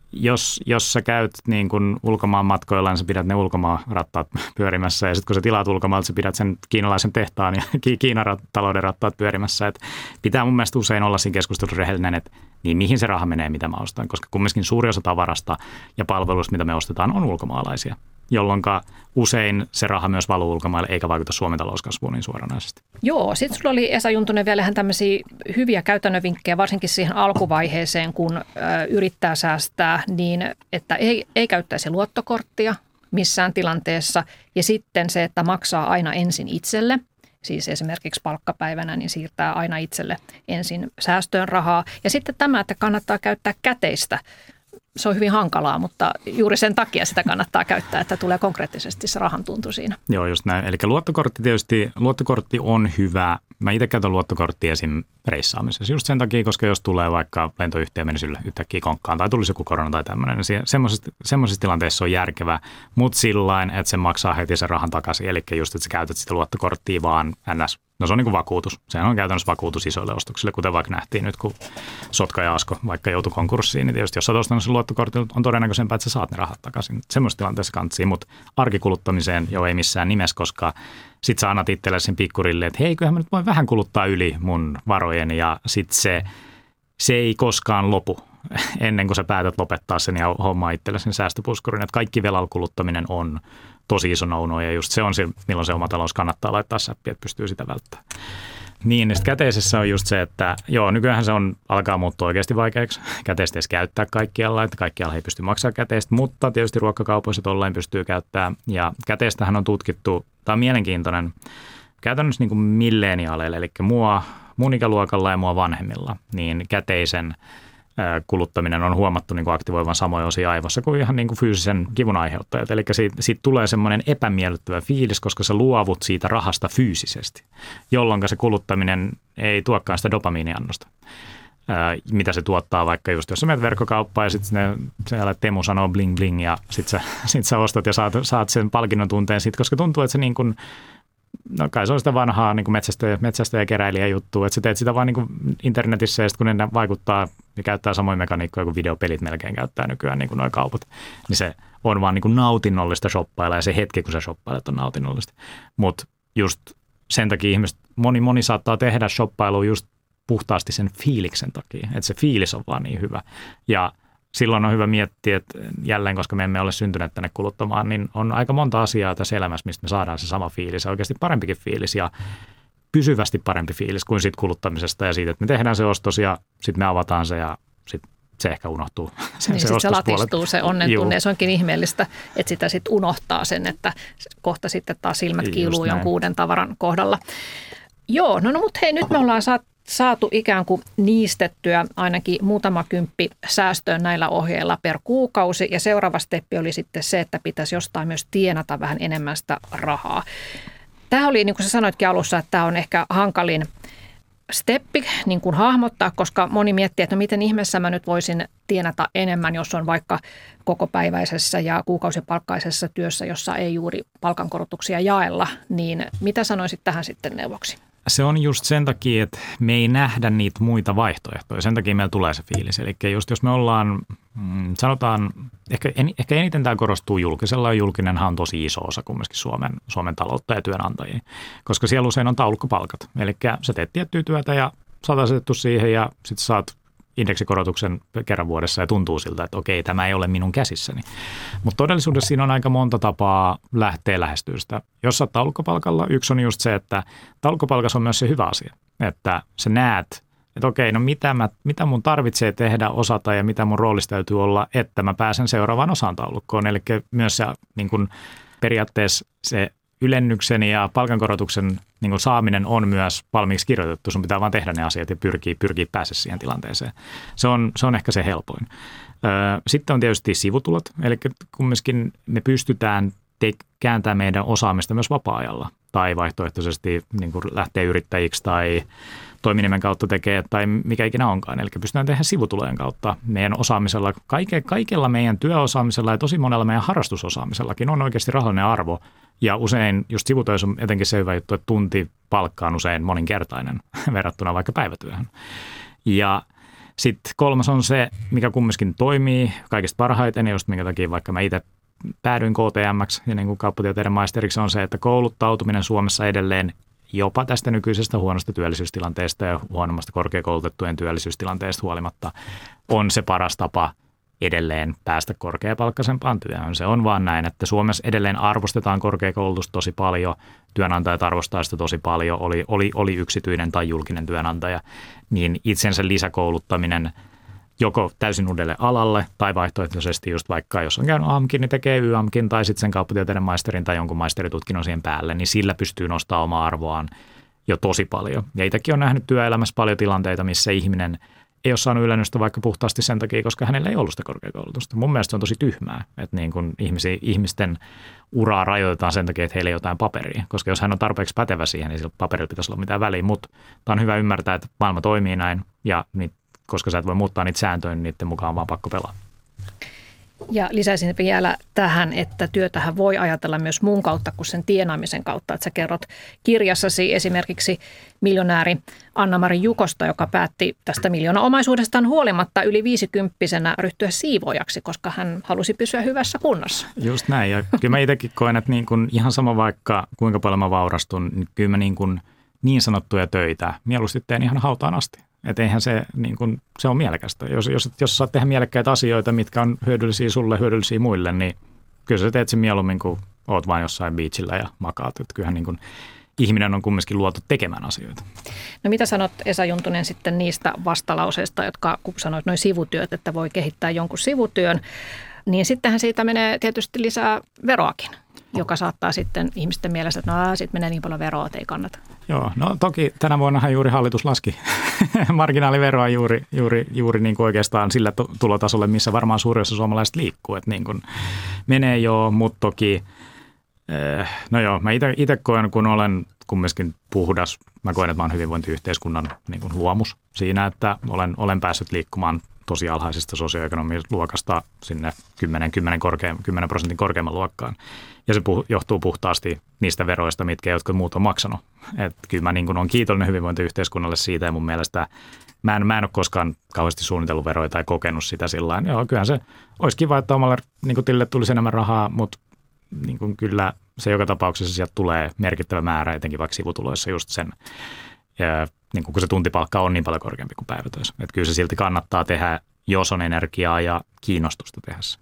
jos sä käyt niin kuin ulkomaan matkoilla, niin sä pidät ne ulkomaan rattaat pyörimässä ja sitten kun sä tilaat ulkomailta, sä pidät sen kiinalaisen tehtaan ja Kiinan talouden rattaat pyörimässä. Et pitää mun mielestä usein olla siinä keskustelussa rehellinen, että niin mihin se raha menee, mitä mä ostan, koska kumminkin suuri osa tavarasta ja palveluista, mitä me ostetaan, on ulkomaalaisia. jolloin usein se raha myös valuu ulkomaille eikä vaikuta Suomen talouskasvuun niin suoranaisesti. Joo, sitten sulla oli Esa Juntunen vielä ihan tämmöisiä hyviä käytännön vinkkejä, varsinkin siihen alkuvaiheeseen, kun yrittää säästää niin, että ei käyttäisi luottokorttia missään tilanteessa ja sitten se, että maksaa aina ensin itselle. Siis esimerkiksi palkkapäivänä, niin siirtää aina itselle ensin säästöön rahaa. Ja sitten tämä, että kannattaa käyttää käteistä. Se on hyvin hankalaa, mutta juuri sen takia sitä kannattaa käyttää, että tulee konkreettisesti se rahan tuntu siinä. Joo, just näin. Eli luottokortti on hyvä. Mä itse käytän luottokorttia esim. Reissaamisessa just sen takia, koska jos tulee vaikka lentoyhtiö menisi yhtäkkiä konkkaan tai tulisi joku korona tai tämmöinen, niin semmoisessa tilanteessa on järkevää, mutta sillain, että se maksaa heti sen rahan takaisin. Eli just, että sä käytät sitä luottokorttia vaan ns. No se on niin kuin vakuutus. Sehän on käytännössä vakuutus isoille ostoksille, kuten vaikka nähtiin nyt, kun Sotka ja Asko vaikka joutui konkurssiin, niin tietysti jos sä oot ostanut sen luottokortin, on todennäköisempää, että sä saat ne rahat takaisin. Semmoisessa tilanteessa kantsii, mutta arkikuluttamiseen jo ei missään nimessä, koska sit sä annat itsellesi sen pikkurille, että hei, kyllähän mä nyt voin vähän kuluttaa yli mun varojen ja sit se ei koskaan lopu ennen kuin sä päätät lopettaa sen ja hommaa itsellesi sen säästöpuskurin. Että kaikki velalla kuluttaminen on tosi iso no-no ja just se on se, milloin se oma talous kannattaa laittaa säppiin, että pystyy sitä välttämään. Niin, ja sitten käteisessä on just se, että joo, nykyään se alkaa muuttua oikeasti vaikeaksi. Käteistä edes käyttää kaikkialla, että kaikkialla ei pysty maksamaan käteistä, mutta tietysti ruokakaupoissa tollain pystyy käyttämään. Ja käteistähän on tutkittu, tämä on mielenkiintoinen, käytännössä niin kuin milleniaaleille, eli mun ikäluokalla ja mua vanhemmilla, niin käteisen kuluttaminen on huomattu niin kuin aktivoivan samoja osia aivossa kuin ihan niin kuin fyysisen kivun aiheuttajat. Eli siitä tulee semmoinen epämiellyttävä fiilis, koska sä luovut siitä rahasta fyysisesti, jolloin se kuluttaminen ei tuokaan sitä dopamiiniannosta, mitä se tuottaa vaikka just, jos sä menet verkkokauppaan ja sitten siellä Temu sanoo bling bling ja sitten sä ostat ja saat sen palkinnon tunteen siitä, koska tuntuu, että se niin kuin no kai se on sitä vanhaa niin kuin metsästäjä ja keräilijä juttua, että sä teet sitä vaan niin kuin internetissä ja sitten kun ne vaikuttaa ja käyttää samoja mekaniikkoja kuin videopelit melkein käyttää nykyään niin kuin nuo kaupat, niin se on vaan niin kuin nautinnollista shoppailla ja se hetki kun sä shoppailet on nautinnollista. Mutta just sen takia ihmiset, moni saattaa tehdä shoppailua just puhtaasti sen fiiliksen takia, että se fiilis on vaan niin hyvä ja silloin on hyvä miettiä, että jälleen, koska me emme ole syntyneet tänne kuluttamaan, niin on aika monta asiaa tässä elämässä, mistä me saadaan se sama fiilis, oikeasti parempikin fiilis ja pysyvästi parempi fiilis kuin siitä kuluttamisesta ja siitä, että me tehdään se ostos ja sitten me avataan se ja sitten se ehkä unohtuu. Niin se latistuu se onnen tunne ja se onkin ihmeellistä, että sitä sitten unohtaa sen, että kohta sitten taas silmät kiiluu jonkun uuden tavaran kohdalla. Joo, no mutta hei, nyt me ollaan saatu ikään kuin niistettyä ainakin muutama kymppi säästöön näillä ohjeilla per kuukausi ja seuraava steppi oli sitten se, että pitäisi jostain myös tienata vähän enemmän sitä rahaa. Tämä oli, niin kuin sä sanoitkin alussa, että tämä on ehkä hankalin steppi niin kuin hahmottaa, koska moni miettii, että no miten ihmeessä mä nyt voisin tienata enemmän, jos on vaikka kokopäiväisessä ja kuukausipalkkaisessa työssä, jossa ei juuri palkankorotuksia jaella, niin mitä sanoisit tähän sitten neuvoksi? Se on just sen takia, että me ei nähdä niitä muita vaihtoehtoja. Sen takia meillä tulee se fiilis. Eli just jos me ollaan, sanotaan, ehkä eniten tämä korostuu julkisella ja julkinenhan on tosi iso osa kumminkin Suomen taloutta ja työnantajia. Koska siellä usein on taulukkopalkat. Eli sä teet tiettyä työtä ja sä oot asetettu siihen ja sitten saat indeksikorotuksen kerran vuodessa ja tuntuu siltä, että okei, tämä ei ole minun käsissäni. Mutta todellisuudessa siinä on aika monta tapaa lähteä lähestyä sitä. Jos sä oot taulukkopalkalla, yksi on just se, että taulukkopalkassa on myös se hyvä asia, että sä näet, että okei, no mitä mun tarvitsee tehdä, osata ja mitä mun roolista täytyy olla, että mä pääsen seuraavaan osaan taulukkoon. Eli myös se niin kun periaatteessa se ylennyksen ja palkankorotuksen niin kuin saaminen on myös valmiiksi kirjoitettu. Sun pitää vaan tehdä ne asiat ja pyrkii päästä siihen tilanteeseen. Se on ehkä se helpoin. Sitten on tietysti sivutulot. Eli kumminkin me pystytään kääntämään meidän osaamista myös vapaa-ajalla. Tai vaihtoehtoisesti niin kuin lähteä yrittäjiksi tai toiminimen kautta tekee tai mikä ikinä onkaan. Eli pystytään tehdä sivutulojen kautta meidän osaamisella. Kaikella meidän työosaamisella ja tosi monella meidän harrastusosaamisellakin on oikeasti rahallinen arvo. Ja usein just sivutöissä on etenkin se hyvä juttu, että tuntipalkka on usein moninkertainen verrattuna vaikka päivätyöhön. Ja sitten kolmas on se, mikä kumminkin toimii kaikista parhaiten, ja just minkä takia vaikka mä itse päädyin KTM:ksi ja niin kuin kauppatieteiden maisteriksi on se, että kouluttautuminen Suomessa edelleen jopa tästä nykyisestä huonosta työllisyystilanteesta ja huonommasta korkeakoulutettujen työllisyystilanteesta huolimatta on se paras tapa edelleen päästä korkeapalkkaisempaan työhön. Se on vaan näin, että Suomessa edelleen arvostetaan korkeakoulutusta tosi paljon, työnantajat arvostaa sitä tosi paljon, oli yksityinen tai julkinen työnantaja, niin itsensä lisäkouluttaminen joko täysin uudelle alalle tai vaihtoehtoisesti just vaikka jos on käynyt AMKin, niin tekee YAMKin tai sitten sen kauppatieteiden maisterin tai jonkun maisteritutkinnon siihen päälle, niin sillä pystyy nostamaan omaa arvoaan jo tosi paljon. Ja itsekin on nähnyt työelämässä paljon tilanteita, missä ihminen ei ole saanut ylennystä vaikka puhtaasti sen takia, koska hänellä ei ollut sitä korkeakoulutusta. Mun mielestä se on tosi tyhmää, että niin kun ihmisten uraa rajoitetaan sen takia, että heillä ei ole jotain paperia. Koska jos hän on tarpeeksi pätevä siihen, niin sillä paperilla pitäisi olla mitään väliä. Mutta tämä on hyvä ymmärtää, että maailma toimii näin ja koska sä et voi muuttaa niitä sääntöjä, niin niiden mukaan on vaan pakko pelaa. Ja lisäisin vielä tähän, että työtähän voi ajatella myös muun kautta kuin sen tienaamisen kautta. Että sä kerrot kirjassasi esimerkiksi miljonääri Anna-Mari Jukosta, joka päätti tästä miljoonaomaisuudestaan huolimatta yli 50-vuotiaana ryhtyä siivoojaksi, koska hän halusi pysyä hyvässä kunnossa. Just näin. Ja kyllä mä itsekin koen, että niin kun ihan sama vaikka kuinka paljon mä vaurastun, niin kyllä mä niin sanottuja töitä mieluusti teen ihan hautaan asti. Että eihän se, se on mielekästä. Jos saat tehdä mielekkäitä asioita, mitkä on hyödyllisiä sulle, hyödyllisiä muille, niin kyllä sä teet sen mieluummin, kun oot vaan jossain beachillä ja makaat. Että kyllähän ihminen on kumminkin luotu tekemään asioita. No mitä sanot, Esa Juntunen, sitten niistä vastalauseista, jotka kun sanoit noin sivutyöt, että voi kehittää jonkun sivutyön, niin sittenhän siitä menee tietysti lisää veroakin, joka saattaa sitten ihmisten mielestä, että sitten menee niin paljon veroa, että ei kannata. Joo, no toki tänä vuonnahan juuri hallitus laski marginaaliveroa juuri niin kuin oikeastaan sillä tulotasolle, missä varmaan suurin osa suomalaiset liikkuu. Että niin kuin menee joo, mutta toki, no joo, mä itse koen, kun olen kumminkin puhdas, mä koen, että mä oon hyvinvointiyhteiskunnan niin kuin luomus siinä, että olen päässyt liikkumaan tosi alhaisesta sosioekonomisesta luokasta sinne 10% korkeamman luokkaan. Ja se johtuu puhtaasti niistä veroista, mitkä jotkut muut on maksanut. Et kyllä mä niin kun olen kiitollinen hyvinvointiyhteiskunnalle siitä ja mun mielestä mä en ole koskaan kauheasti suunnitellut veroja tai kokenut sitä sillain. Joo, kyllähän se olisi kiva, että omalle niin tilille tulisi enemmän rahaa, mutta niin kyllä se joka tapauksessa sieltä tulee merkittävä määrä, etenkin vaikka sivutuloissa just sen, ja niin kun se tuntipalkka on niin paljon korkeampi kuin päivätöissä. Että kyllä se silti kannattaa tehdä, jos on energiaa ja kiinnostusta tehdä se.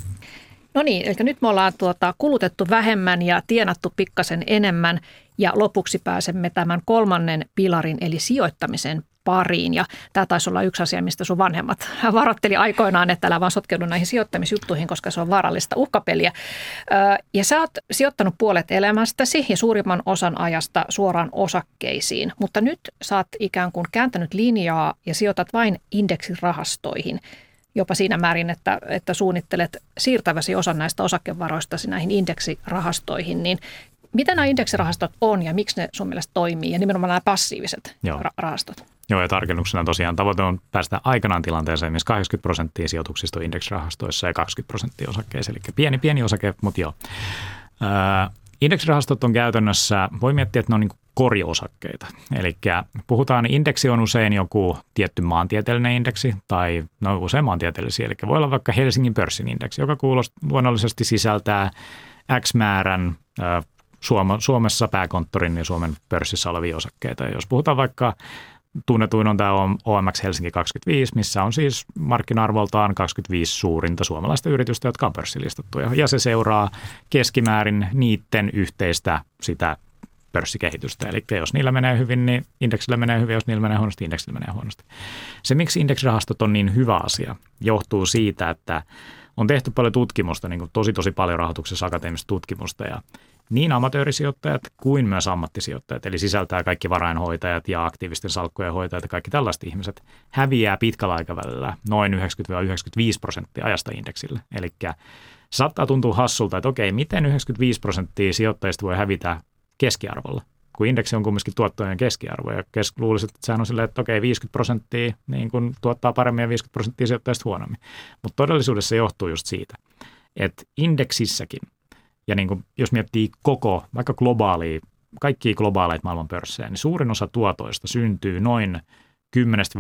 No niin, eli nyt me ollaan kulutettu vähemmän ja tienattu pikkasen enemmän ja lopuksi pääsemme tämän kolmannen pilarin eli sijoittamisen pariin. Ja tämä taisi olla yksi asia, mistä sun vanhemmat varoitteli aikoinaan, että älä vaan sotkeudu näihin sijoittamisjuttuihin, koska se on vaarallista uhkapeliä. Ja sä oot sijoittanut puolet elämästäsi ja suurimman osan ajasta suoraan osakkeisiin, mutta nyt sä oot ikään kuin kääntänyt linjaa ja sijoitat vain indeksirahastoihin. Jopa siinä määrin, että suunnittelet siirtäväsi osan näistä osakevaroista näihin indeksirahastoihin, niin mitä nämä indeksirahastot on ja miksi ne sun mielestä toimii ja nimenomaan nämä passiiviset rahastot? Joo, ja tarkennuksena tosiaan tavoite on päästä aikanaan tilanteeseen, missä 80% sijoituksista on indeksirahastoissa ja 20% osakkeissa, eli pieni osake, mutta joo. Indeksirahastot on käytännössä, voi miettiä, että ne on niin kuin korjo-osakkeita. Eli puhutaan, indeksi on usein joku tietty maantieteellinen indeksi tai usein maantieteellisiä. Eli voi olla vaikka Helsingin pörssin indeksi, joka luonnollisesti sisältää X määrän Suomessa pääkonttorin ja Suomen pörssissä olevia osakkeita. Ja jos puhutaan vaikka, tunnetuin on tämä OMX Helsinki 25, missä on siis markkina-arvoltaan 25 suurinta suomalaista yritystä, jotka on pörssilistattuja. Ja se seuraa keskimäärin niiden yhteistä sitä pörssikehitystä. Eli jos niillä menee hyvin, niin indeksillä menee hyvin, jos niillä menee huonosti, indeksillä menee huonosti. Se, miksi indeksirahastot on niin hyvä asia, johtuu siitä, että on tehty paljon tutkimusta, niin kuin tosi paljon rahoituksessa akateemista tutkimusta, ja niin amatöörisijoittajat kuin myös ammattisijoittajat, eli sisältää kaikki varainhoitajat ja aktiivisten salkkujen hoitajat ja kaikki tällaiset ihmiset, häviää pitkällä aikavälillä noin 90-95% ajasta indeksille. Eli se saattaa tuntua hassulta, että okei, miten 95% sijoittajista voi hävitä keskiarvolla, kun indeksi on kumminkin tuottojen keskiarvo. Ja luulisin, että sehän on silleen, että okei, 50% niin kun tuottaa paremmin ja 50% sijoittajista huonommin. Mutta todellisuudessa se johtuu just siitä, että indeksissäkin, ja niin kun, jos miettii vaikka kaikkia globaaleita maailman pörssejä, niin suurin osa tuotoista syntyy noin 10-20%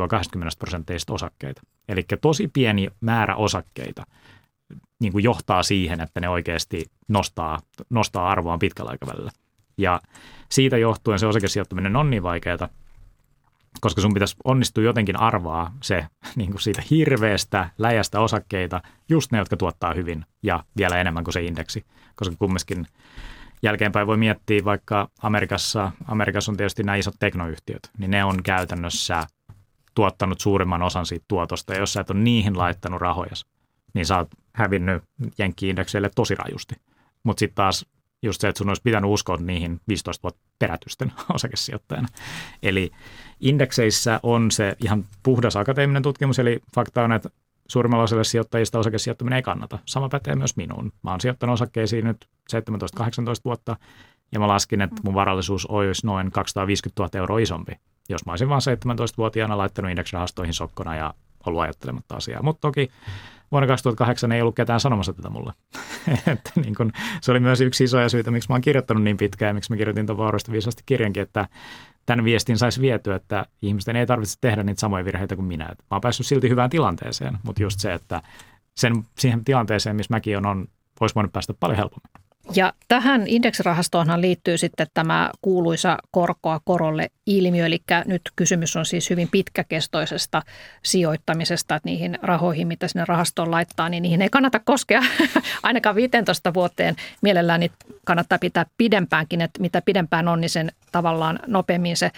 osakkeita. Eli tosi pieni määrä osakkeita niin kun johtaa siihen, että ne oikeasti nostaa arvoaan pitkällä aikavälillä. Ja siitä johtuen se osakesijoittaminen on niin vaikeaa, koska sun pitäisi onnistua jotenkin arvaa se niin kuin siitä hirveästä läjästä osakkeita, just ne, jotka tuottaa hyvin ja vielä enemmän kuin se indeksi, koska kumminkin jälkeenpäin voi miettiä vaikka Amerikassa on tietysti nämä isot teknoyhtiöt, niin ne on käytännössä tuottanut suurimman osan siitä tuotosta, ja jos sä et ole niihin laittanut rahoja, niin sä oot hävinnyt jenkki-indekseille tosi rajusti. Mutta sitten taas just se, että sun olisi pitänyt uskoa niihin 15 vuotta perätysten osakesijoittajana. Eli indekseissä on se ihan puhdas akateeminen tutkimus, eli fakta on, että suurimmalla osalla sijoittajista osakesijoittaminen ei kannata. Sama pätee myös minuun. Mä oon sijoittanut osakkeisiin nyt 17-18 vuotta, ja mä laskin, että mun varallisuus olisi noin 250 000 euroa isompi, jos mä olisin vaan 17-vuotiaana laittanut indeksirahastoihin sokkona ja ollut ajattelematta asiaa. Mutta toki vuonna 2008 ei ollut ketään sanomassa tätä mulle. Että niin kun, se oli myös yksi isoja syitä, miksi mä oon kirjoittanut niin pitkään ja miksi mä kirjoitin tuon Vaurioista viisaasti kirjankin, että tämän viestin saisi vietyä, että ihmisten ei tarvitse tehdä niitä samoja virheitä kuin minä. Mä oon päässyt silti hyvään tilanteeseen, mutta just se, että siihen tilanteeseen, missä mäkin on, olisi voinut päästä paljon helpommin. Ja tähän indeksirahastoonhan liittyy sitten tämä kuuluisa korkoa korolle -ilmiö, eli nyt kysymys on siis hyvin pitkäkestoisesta sijoittamisesta, että niihin rahoihin, mitä sinne rahastoon laittaa, niin niihin ei kannata koskea ainakaan 15 vuoteen. Mielellään niitä kannattaa pitää pidempäänkin, että mitä pidempään on, niin sen tavallaan nopeammin se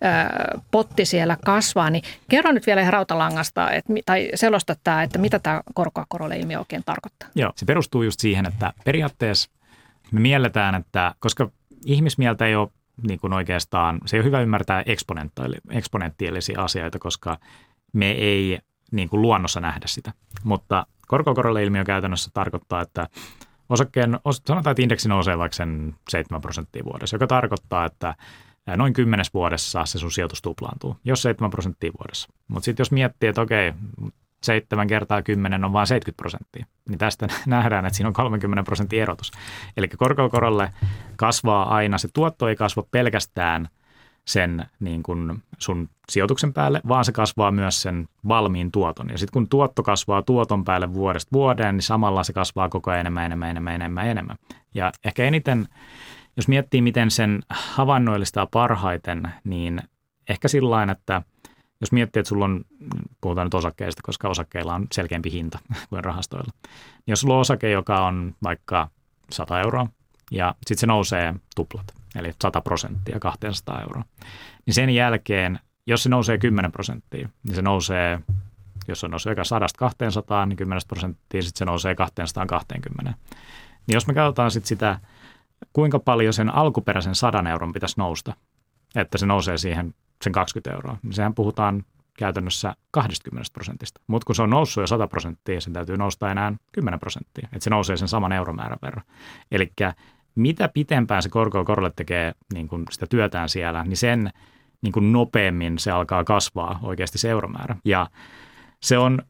potti siellä kasvaa. Niin kerro nyt vielä ihan rautalangasta, tai selosta tämä, että mitä tämä korkoa korolle -ilmiö oikein tarkoittaa. Joo, se perustuu just siihen, että periaatteessa me mielletään, että koska ihmismieltä ei ole niin kuin oikeastaan, se ei ole hyvä ymmärtää eksponentiaalisia asioita, koska me ei niin kuin luonnossa nähdä sitä. Mutta korkoa korolle -ilmiö käytännössä tarkoittaa, että sanotaan, että indeksi nousee vaikka sen 7% vuodessa, joka tarkoittaa, että noin 10 vuodessa se sun sijoitus tuplaantuu, jos 7% vuodessa. Mutta sitten jos miettii, että okei, 7 kertaa 10 on vain 70%, niin tästä nähdään, että siinä on 30% erotus. Eli korkoa-korolle kasvaa aina, se tuotto ei kasva pelkästään sen niin kuin sun sijoituksen päälle, vaan se kasvaa myös sen valmiin tuoton. Ja sitten kun tuotto kasvaa tuoton päälle vuodesta vuoteen, niin samalla se kasvaa koko ajan enemmän. Ja ehkä eniten, jos miettii, miten sen havainnollistaa parhaiten, niin ehkä sillain, että jos miettii, että sulla on, puhutaan nyt osakkeista, koska osakkeilla on selkeämpi hinta kuin rahastoilla, niin jos sulla on osake, joka on vaikka 100 euroa ja sitten se nousee tuplat, eli 100%, 200 euroa, niin sen jälkeen, jos se nousee 10%, niin se nousee, jos se nousee 100-200, niin 10%, sitten se nousee 220. Niin jos me katsotaan sitten sitä, kuinka paljon sen alkuperäisen 100 euron pitäisi nousta, että se nousee siihen sen 20 euroa, niin sehän puhutaan käytännössä 20%. Mutta kun se on noussut jo 100%, sen täytyy nousta enää 10%, että se nousee sen saman euromäärän verran. Eli mitä pitempään se korkoa korolle tekee niin kun sitä työtään siellä, niin sen niin kun nopeammin se alkaa kasvaa oikeasti se euromäärä. Ja se on,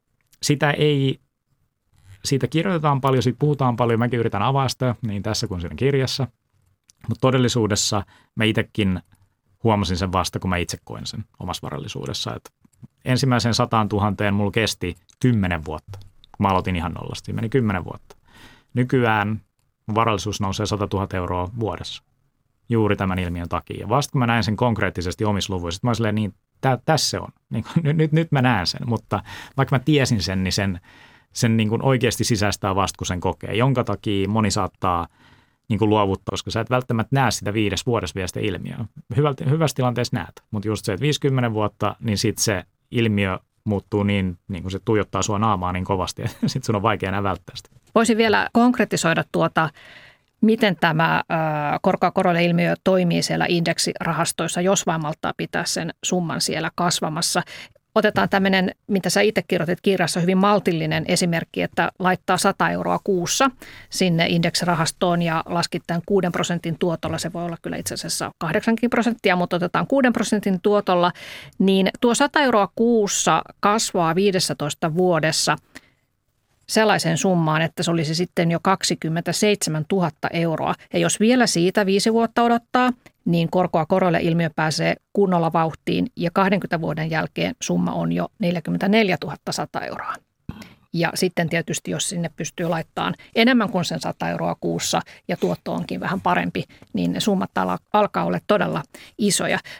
siitä kirjoitetaan paljon, siitä puhutaan paljon, mäkin yritän avaa sitä niin tässä kuin siinä kirjassa, mutta todellisuudessa mä itsekin huomasin sen vasta, kun mä itse koin sen omassa varallisuudessa. Että ensimmäisen 100 000 mulla kesti 10 vuotta, kun mä aloitin ihan nollasta. Meni 10 vuotta. Nykyään mun varallisuus nousee 100 000 euroa vuodessa juuri tämän ilmiön takia. Ja vasta kun mä näin sen konkreettisesti omissa luvuissa, mä olin silleen, niin tässä se on. Niin, nyt mä näen sen, mutta vaikka mä tiesin sen, niin sen niin kuin oikeasti sisäistää vasta, kun sen kokee, jonka takia moni saattaa niin kuin luovuttaa, koska sä et välttämättä näe sitä 5 vuodessa vielä sitä ilmiöä. Hyvässä tilanteessa näet, mutta just se, että 50 vuotta, niin sitten se ilmiö muuttuu niin kuin se tuijottaa sua naamaa niin kovasti, että sitten sun on vaikea enää välttää sitä. Voisin vielä konkretisoida miten tämä korkoa korolle -ilmiö toimii siellä indeksirahastoissa, jos vaan malttaa pitää sen summan siellä kasvamassa. Otetaan tämmöinen, mitä sä itse kirjoitit kirjassa, hyvin maltillinen esimerkki, että laittaa 100 euroa kuussa sinne indeksirahastoon ja laskit tämän 6% tuotolla. Se voi olla kyllä itse asiassa 8%, mutta otetaan 6% tuotolla. Niin tuo 100 euroa kuussa kasvaa 15 vuodessa sellaisen summaan, että se olisi sitten jo 27 000 euroa. Ja jos vielä siitä 5 vuotta odottaa, niin korkoa korolle -ilmiö pääsee kunnolla vauhtiin ja 20 vuoden jälkeen summa on jo 44 100 euroa. Ja sitten tietysti, jos sinne pystyy laittamaan enemmän kuin sen 100 euroa kuussa ja tuotto onkin vähän parempi, niin ne summat alkaa olla todella isoja.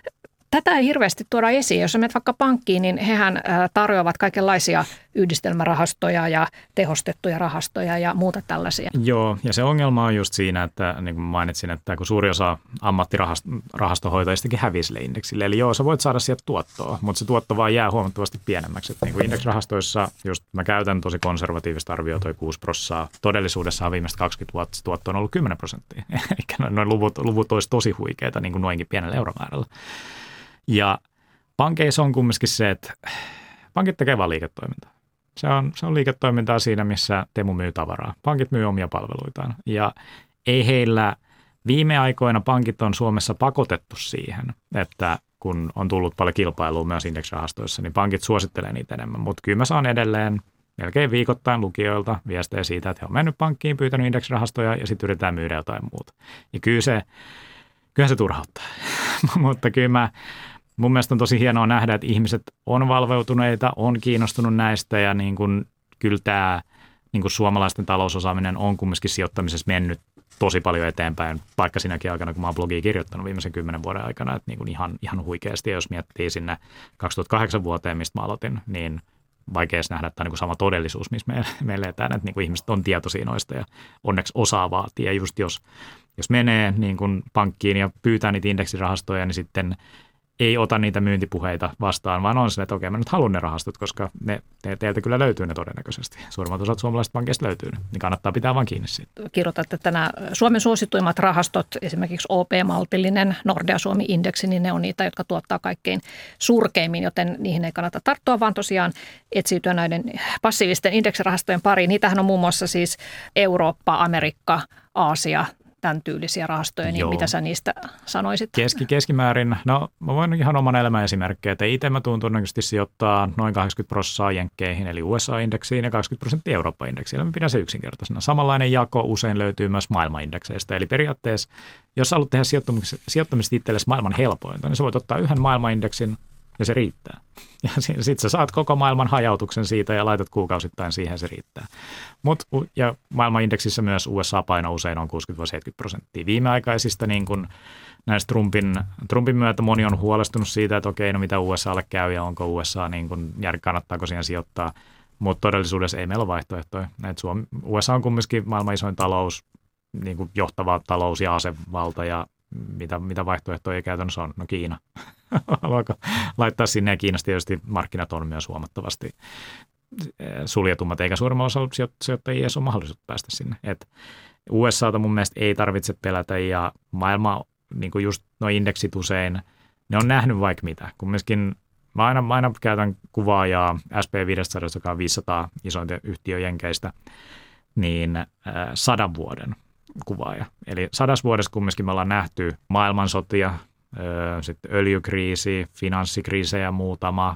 Tätä ei hirveästi tuoda esiin. Jos menet vaikka pankkiin, niin hehän tarjoavat kaikenlaisia yhdistelmärahastoja ja tehostettuja rahastoja ja muuta tällaisia. Joo, ja se ongelma on just siinä, että niin kuin mainitsin, että kun suuri osa ammattirahastohoitajistakin hävii sille indeksille. Eli joo, sä voit saada sieltä tuottoa, mutta se tuotto vaan jää huomattavasti pienemmäksi. Että niin kuin indeksirahastoissa, just mä käytän tosi konservatiivista arvioa toi 6%. Todellisuudessa viimeiset 20 vuotta se tuotto on ollut 10%. Eli noin luvut olisi tosi huikeita niin kuin noinkin pienellä euromäärällä. Ja pankeissa on kumminkin se, että pankit tekee vaan liiketoimintaa. Se on liiketoimintaa siinä, missä Temu myy tavaraa. Pankit myy omia palveluitaan. Ja ei heillä viime aikoina pankit on Suomessa pakotettu siihen, että kun on tullut paljon kilpailua myös indeksirahastoissa, niin pankit suosittelee niitä enemmän. Mutta kyllä mä saan edelleen melkein viikoittain lukijoilta viestejä siitä, että he on mennyt pankkiin, pyytänyt indeksirahastoja ja sitten yritetään myydä jotain muuta. Ja kyllähän se turhauttaa. Mutta kyllä mun mielestä on tosi hienoa nähdä, että ihmiset on valveutuneita, on kiinnostunut näistä ja niin kuin, kyllä tämä niin kuin suomalaisten talousosaaminen on kumminkin sijoittamisessa mennyt tosi paljon eteenpäin, vaikka sinäkin aikana, kun mä oon blogia kirjoittanut viimeisen 10 vuoden aikana, että niin kuin ihan huikeasti. Ja jos miettii sinne 2008 vuoteen, mistä mä aloitin, niin vaikea nähdä, että tämä on niin kuin sama todellisuus, missä me eletään, että niin kuin ihmiset on tietoisia noista ja onneksi osaa vaatia. Ja just jos menee niin kuin pankkiin ja pyytää niitä indeksirahastoja, niin sitten ei ota niitä myyntipuheita vastaan, vaan on se, että okei, mä nyt haluan ne rahastot, koska teiltä kyllä löytyy ne todennäköisesti. Suurimmat osat suomalaisista pankeista löytyy ne, niin kannattaa pitää vaan kiinni siitä. Kirjoitat, että nämä Suomen suosituimmat rahastot, esimerkiksi OP-maltillinen, Nordea Suomi-indeksi, niin ne on niitä, jotka tuottaa kaikkein surkeimmin, joten niihin ei kannata tarttua, vaan tosiaan etsiytyä näiden passiivisten indeksirahastojen pariin. Niitähän on muun muassa siis Eurooppa, Amerikka, Aasia, tämän tyylisiä rahastoja, niin mitä sä niistä sanoisit? Keskimäärin, no mä voin ihan oman elämän esimerkkejä, että itse mä tuun todennäköisesti sijoittaa noin 80% jenkkeihin, eli USA-indeksiin ja 20% Eurooppa-indeksiin. Mä pidän se yksinkertaisena. Samanlainen jako usein löytyy myös maailmanindekseistä, eli periaatteessa, jos haluat tehdä sijoittamista itsellesi maailman helpointa, niin sä voit ottaa yhden maailmanindeksin ja se riittää. Ja sitten sä saat koko maailman hajautuksen siitä ja laitat kuukausittain siihen, se riittää. Ja maailmanindeksissä myös USA-paino usein on 60-70%. Viimeaikaisista niin kun näistä Trumpin myötä moni on huolestunut siitä, että okei, no mitä USAlle käy ja onko USA, niin kun, kannattaako siihen sijoittaa. Mutta todellisuudessa ei meillä ole vaihtoehtoja. USA on kumminkin maailman isoin talous, niin kuin johtava talous ja asevalta ja mitä vaihtoehtoja ei käytännössä on? No Kiina. Haluaako laittaa sinne, ja Kiinasta tietysti markkinat on myös huomattavasti suljetummat, eikä suurimmalla osalla sijoittajia edes ole mahdollisuutta päästä sinne. Et USAta mun mielestä ei tarvitse pelätä, ja maailma, niin kuin just nuo indeksit usein, ne on nähnyt vaikka mitä. Kumminkin mä aina käytän kuvaajaa SP500, joka on 500 isointa yhtiöjenkeistä, niin 100 vuoden kuvaaja. Eli 100 vuodessa kumminkin me ollaan nähty maailmansotia, sitten öljykriisi, finanssikriisejä muutama,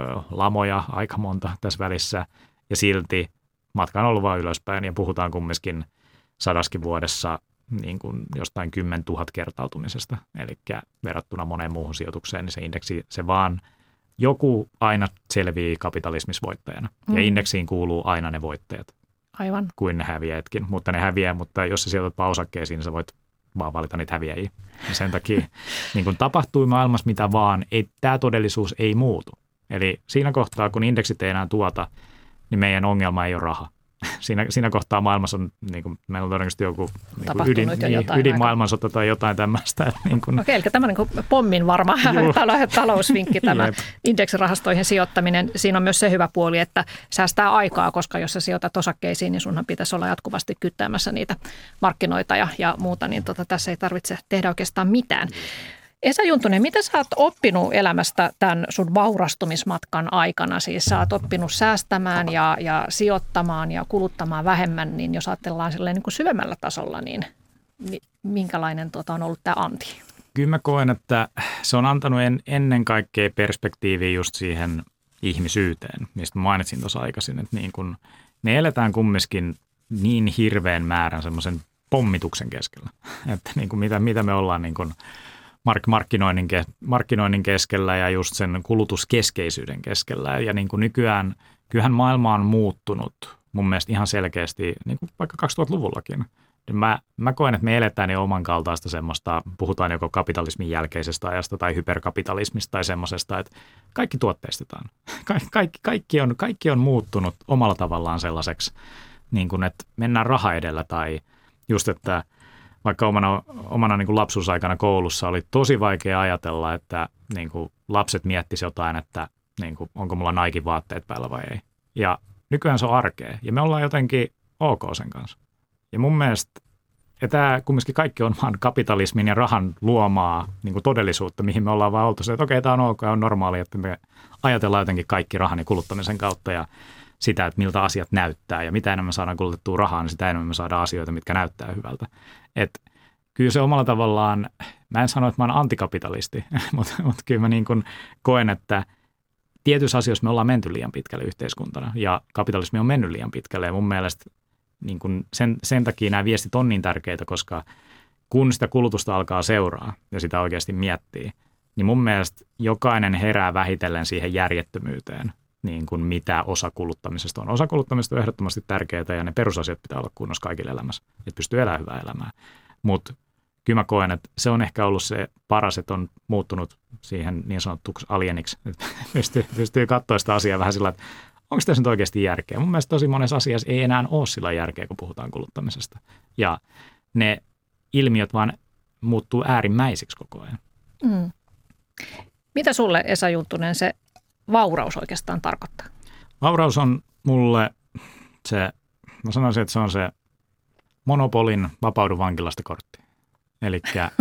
lamoja aika monta tässä välissä ja silti matka on ollut vain ylöspäin ja puhutaan kumminkin 100 vuodessa niin kuin jostain 10 000 kertautumisesta. Eli verrattuna moneen muuhun sijoitukseen, niin se indeksi, se vaan joku aina selvii kapitalismissa voittajana ja indeksiin kuuluu aina ne voittajat. Aivan. Kuin ne häviäjätkin, mutta ne häviää, mutta jos sä sijoitat osakkeisiin, niin sä voit vaan valita niitä häviäjiä. Ja sen takia niin kun tapahtuu maailmassa mitä vaan, tämä todellisuus ei muutu. Eli siinä kohtaa, kun indeksit ei enää tuota, niin meidän ongelma ei ole raha. Siinä kohtaa maailmassa on, niin kuin, meillä on todennäköisesti joku ydinmaailmansota tai jotain tämmöistä. Niin okei, eli tämä on niin pommin varma talousvinkki tämä indeksirahastoihin sijoittaminen. Siinä on myös se hyvä puoli, että säästää aikaa, koska jos sä sijoitat osakkeisiin, niin sunhan pitäisi olla jatkuvasti kyttäämässä niitä markkinoita ja muuta, niin tässä ei tarvitse tehdä oikeastaan mitään. Esa Juntunen, mitä sä oot oppinut elämästä tämän sun vaurastumismatkan aikana? Siis sä oot oppinut säästämään ja sijoittamaan ja kuluttamaan vähemmän, niin jos ajatellaan niin kuin syvemmällä tasolla, niin minkälainen on ollut tämä anti? Kyllä mä koen, että se on antanut ennen kaikkea perspektiiviä just siihen ihmisyyteen, mistä mainitsin tuossa aikaisin, että niin kun me eletään kumminkin niin hirveän määrän semmoisen pommituksen keskellä, että niin kuin mitä me ollaan niin kuin markkinoinnin keskellä ja just sen kulutuskeskeisyyden keskellä. Ja niin kuin nykyään, kyllähän maailma on muuttunut mun mielestä ihan selkeästi, niin kuin vaikka 2000-luvullakin. Mä koen, että me eletään jo oman kaltaista semmoista, puhutaan joko kapitalismin jälkeisestä ajasta tai hyperkapitalismista tai semmoisesta, että kaikki tuotteistetaan. Kaikki on muuttunut omalla tavallaan sellaiseksi, niin kuin, että mennään raha edellä tai just, että vaikka omana niin kuin lapsuusaikana koulussa oli tosi vaikea ajatella, että niin kuin lapset miettisivät jotain, että niin kuin, onko mulla Nike-vaatteet päällä vai ei. Ja nykyään se on arkea ja me ollaan jotenkin ok sen kanssa. Ja mun mielestä ja tämä kumminkin kaikki on vaan kapitalismin ja rahan luomaa niin kuin todellisuutta, mihin me ollaan vaan oltu se, että okei, tämä on ok ja on normaali, että me ajatellaan jotenkin kaikki rahan ja kuluttamisen kautta ja sitä, että miltä asiat näyttää ja mitä enemmän saadaan kulutettua rahaa, niin sitä enemmän me saadaan asioita, mitkä näyttää hyvältä. Et kyllä se omalla tavallaan, mä en sano, että mä oon antikapitalisti, mutta kyllä mä niin kuin koen, että tietyissä asioissa me ollaan menty liian pitkälle yhteiskuntana ja kapitalismi on mennyt liian pitkälle ja mun mielestä niin kuin sen takia nämä viestit on niin tärkeitä, koska kun sitä kulutusta alkaa seuraa ja sitä oikeasti miettii, niin mun mielestä jokainen herää vähitellen siihen järjettömyyteen, niin kuin mitä osa kuluttamisesta on. Osa kuluttamisesta on ehdottomasti tärkeää ja ne perusasiat pitää olla kunnossa kaikille elämässä, että pystyy elämään hyvää elämää. Mutta kyllä mä koen, että se on ehkä ollut se paras, että on muuttunut siihen niin sanottuksi alieniksi. Pystyy katsoa sitä asiaa vähän sillä, että onko tässä nyt oikeasti järkeä? Mun mielestä tosi monessa asiassa ei enää ole sillä järkeä, kun puhutaan kuluttamisesta. Ja ne ilmiöt vaan muuttuu äärimmäisiksi koko ajan. Mm. Mitä sulle, Esa Juntunen, se vauraus oikeastaan tarkoittaa? Vauraus on mulle se, mä sanoisin, että se on se Monopolin vapaudu vankilasta kortti. Elikkä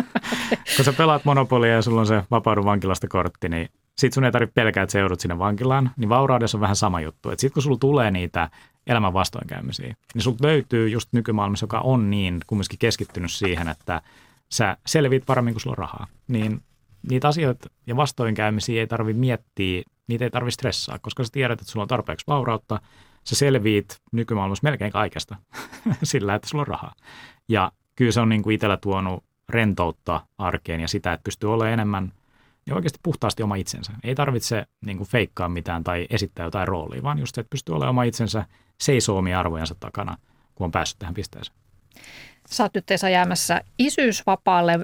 kun sä pelaat Monopolia ja sulla on se vapaudu vankilasta kortti, niin sit sun ei tarvitse pelkää, että sä joudut sinne vankilaan, niin vauraudessa on vähän sama juttu. Että sit kun sulla tulee niitä elämän vastoinkäymisiä, niin sulta löytyy just nykymaailmassa, joka on niin kumminkin keskittynyt siihen, että sä selviit paremmin kuin sulla on rahaa. Niin niitä asioita ja vastoinkäymisiä ei tarvitse miettiä, niitä ei tarvitse stressaa, koska sä tiedät, että sulla on tarpeeksi vaurautta. Sä selviit nykymaailmassa melkein kaikesta sillä, että sulla on rahaa. Ja kyllä se on niin kuin itsellä tuonut rentoutta arkeen ja sitä, että pystyy olemaan enemmän ja oikeasti puhtaasti oma itsensä. Ei tarvitse niin kuin feikkaa mitään tai esittää jotain roolia, vaan just se, että pystyy olemaan oma itsensä, seisoo omia arvojensa takana, kun on päässyt tähän pisteeseen. Sä oot nyt, Esa, jäämässä isyysvapaalle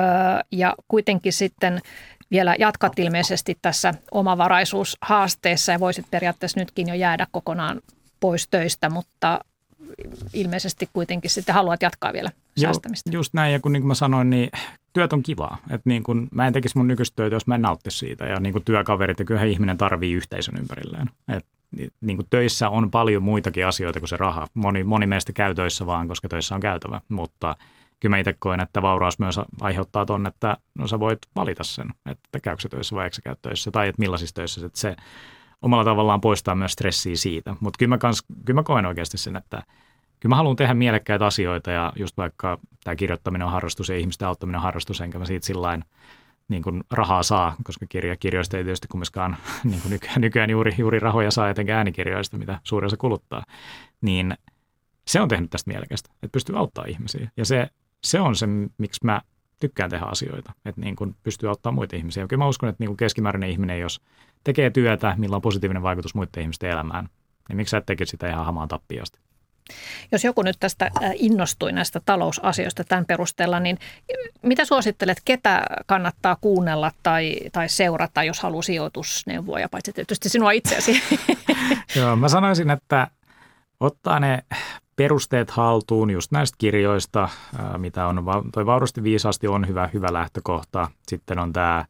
ja kuitenkin sitten vielä jatkat ilmeisesti tässä omavaraisuushaasteessa ja voisit periaatteessa nytkin jo jäädä kokonaan pois töistä, mutta ilmeisesti kuitenkin sitten haluat jatkaa vielä säästämistä. Joo, just näin, ja kun niin kuin mä sanoin, niin työt on kivaa. Että niin kuin mä en tekisi mun nykyistä töitä, jos mä en nauttisi siitä. Ja niin kuin työkaverit, ja kyllähän ihminen tarvii yhteisön ympärilleen. Et niin kuin töissä on paljon muitakin asioita kuin se raha. Moni meistä käy töissä vaan, koska töissä on käytävä. Mutta kyllä mä itse koen, että vauraus myös aiheuttaa ton, että no sä voit valita sen, että käykö sä töissä vai eikö sä käy töissä, tai että millaisissa töissä. Että se omalla tavallaan poistaa myös stressiä siitä. Mutta kyllä mä koen oikeasti sen, että kyllä mä haluan tehdä mielekkäitä asioita ja just vaikka tämä kirjoittaminen on harrastus ja ihmisten auttaminen on harrastus, enkä mä siitä sillain niin kuin rahaa saa, koska kirjoista ei tietysti kumminkaan niin kuin nykyään juuri rahoja saa, etenkin äänikirjoista, mitä suurin osa kuluttaa, niin se on tehnyt tästä mielekästä, että pystyy auttamaan ihmisiä. Ja se on se, miksi mä tykkään tehdä asioita, että niin kuin pystyy auttamaan muita ihmisiä. Ja kyllä mä uskon, että niin kuin keskimääräinen ihminen, jos tekee työtä, millä on positiivinen vaikutus muiden ihmisten elämään, niin miksi sä et tekisi sitä ihan hamaan tappiasti? Jos joku nyt tästä innostui näistä talousasioista tämän perusteella, niin mitä suosittelet, ketä kannattaa kuunnella tai seurata, jos haluaa sijoitusneuvoja, paitsi tietysti sinua itseäsi? Joo, mä sanoisin, että ottaa ne perusteet haltuun just näistä kirjoista, mitä on, toi Vaurasti viisaasti on hyvä lähtökohta. Sitten on tämä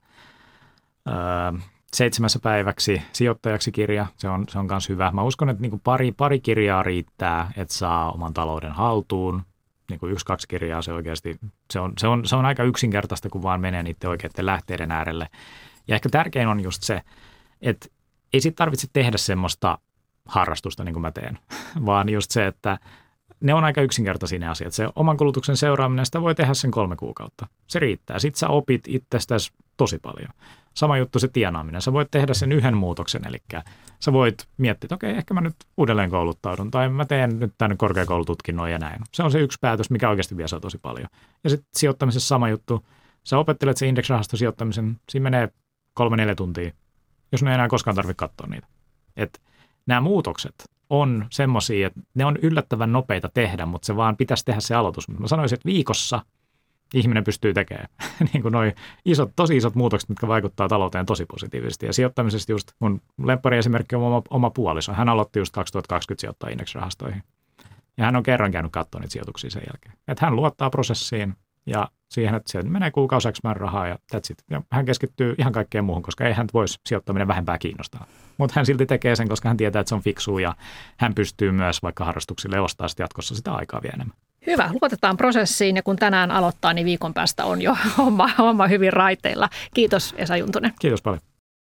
7 päiväksi sijoittajaksi -kirja, se on myös hyvä. Mä uskon, että niinku pari kirjaa riittää, että saa oman talouden haltuun. Niinku 1-2 kirjaa se oikeasti, se on aika yksinkertaista, kun vaan menee niiden oikeiden lähteiden äärelle. Ja ehkä tärkein on just se, että ei sit tarvitse tehdä semmoista harrastusta niin kuin mä teen, vaan just se, että ne on aika yksinkertaisia ne asiat. Se oman kulutuksen seuraaminen, sitä voi tehdä sen 3 kuukautta. Se riittää. Sitten sä opit itsestäsi tosi paljon. Sama juttu se tienaaminen. Sä voit tehdä sen yhden muutoksen, eli sä voit miettiä, että okei, ehkä mä nyt uudelleen kouluttaudun, tai mä teen nyt tämän korkeakoulututkinnon ja näin. Se on se yksi päätös, mikä oikeasti vie saa tosi paljon. Ja sitten sijoittamisessa sama juttu. Sä opettelet sen indeksirahastosijoittamisen, siinä menee 3-4 tuntia, jos ne ei enää koskaan tarvitse katsoa niitä. Että nämä muutokset on semmoisia, että ne on yllättävän nopeita tehdä, mutta se vaan pitäisi tehdä se aloitus. Mä sanoisin, että viikossa ihminen pystyy tekemään niin kuin noi tosi isot muutokset, mitkä vaikuttaa talouteen tosi positiivisesti. Ja sijoittamisesta just mun lemppariesimerkki on oma puoliso. Hän aloitti just 2020 sijoittaa indeksirahastoihin. Ja hän on kerran käynyt katsoa niitä sijoituksia sen jälkeen. Että hän luottaa prosessiin ja siihen, että sieltä menee kuukausi rahaa ja that's it. Ja hän keskittyy ihan kaikkeen muuhun, koska ei hän voisi sijoittaminen vähempää kiinnostaa. Mutta hän silti tekee sen, koska hän tietää, että se on fiksua ja hän pystyy myös vaikka harrastuksille ostaa sitten jatkossa sitä aikaa vielä enemmän. Hyvä, luotetaan prosessiin ja kun tänään aloittaa, niin viikon päästä on jo homma hyvin raiteilla. Kiitos Esa Juntunen. Kiitos paljon.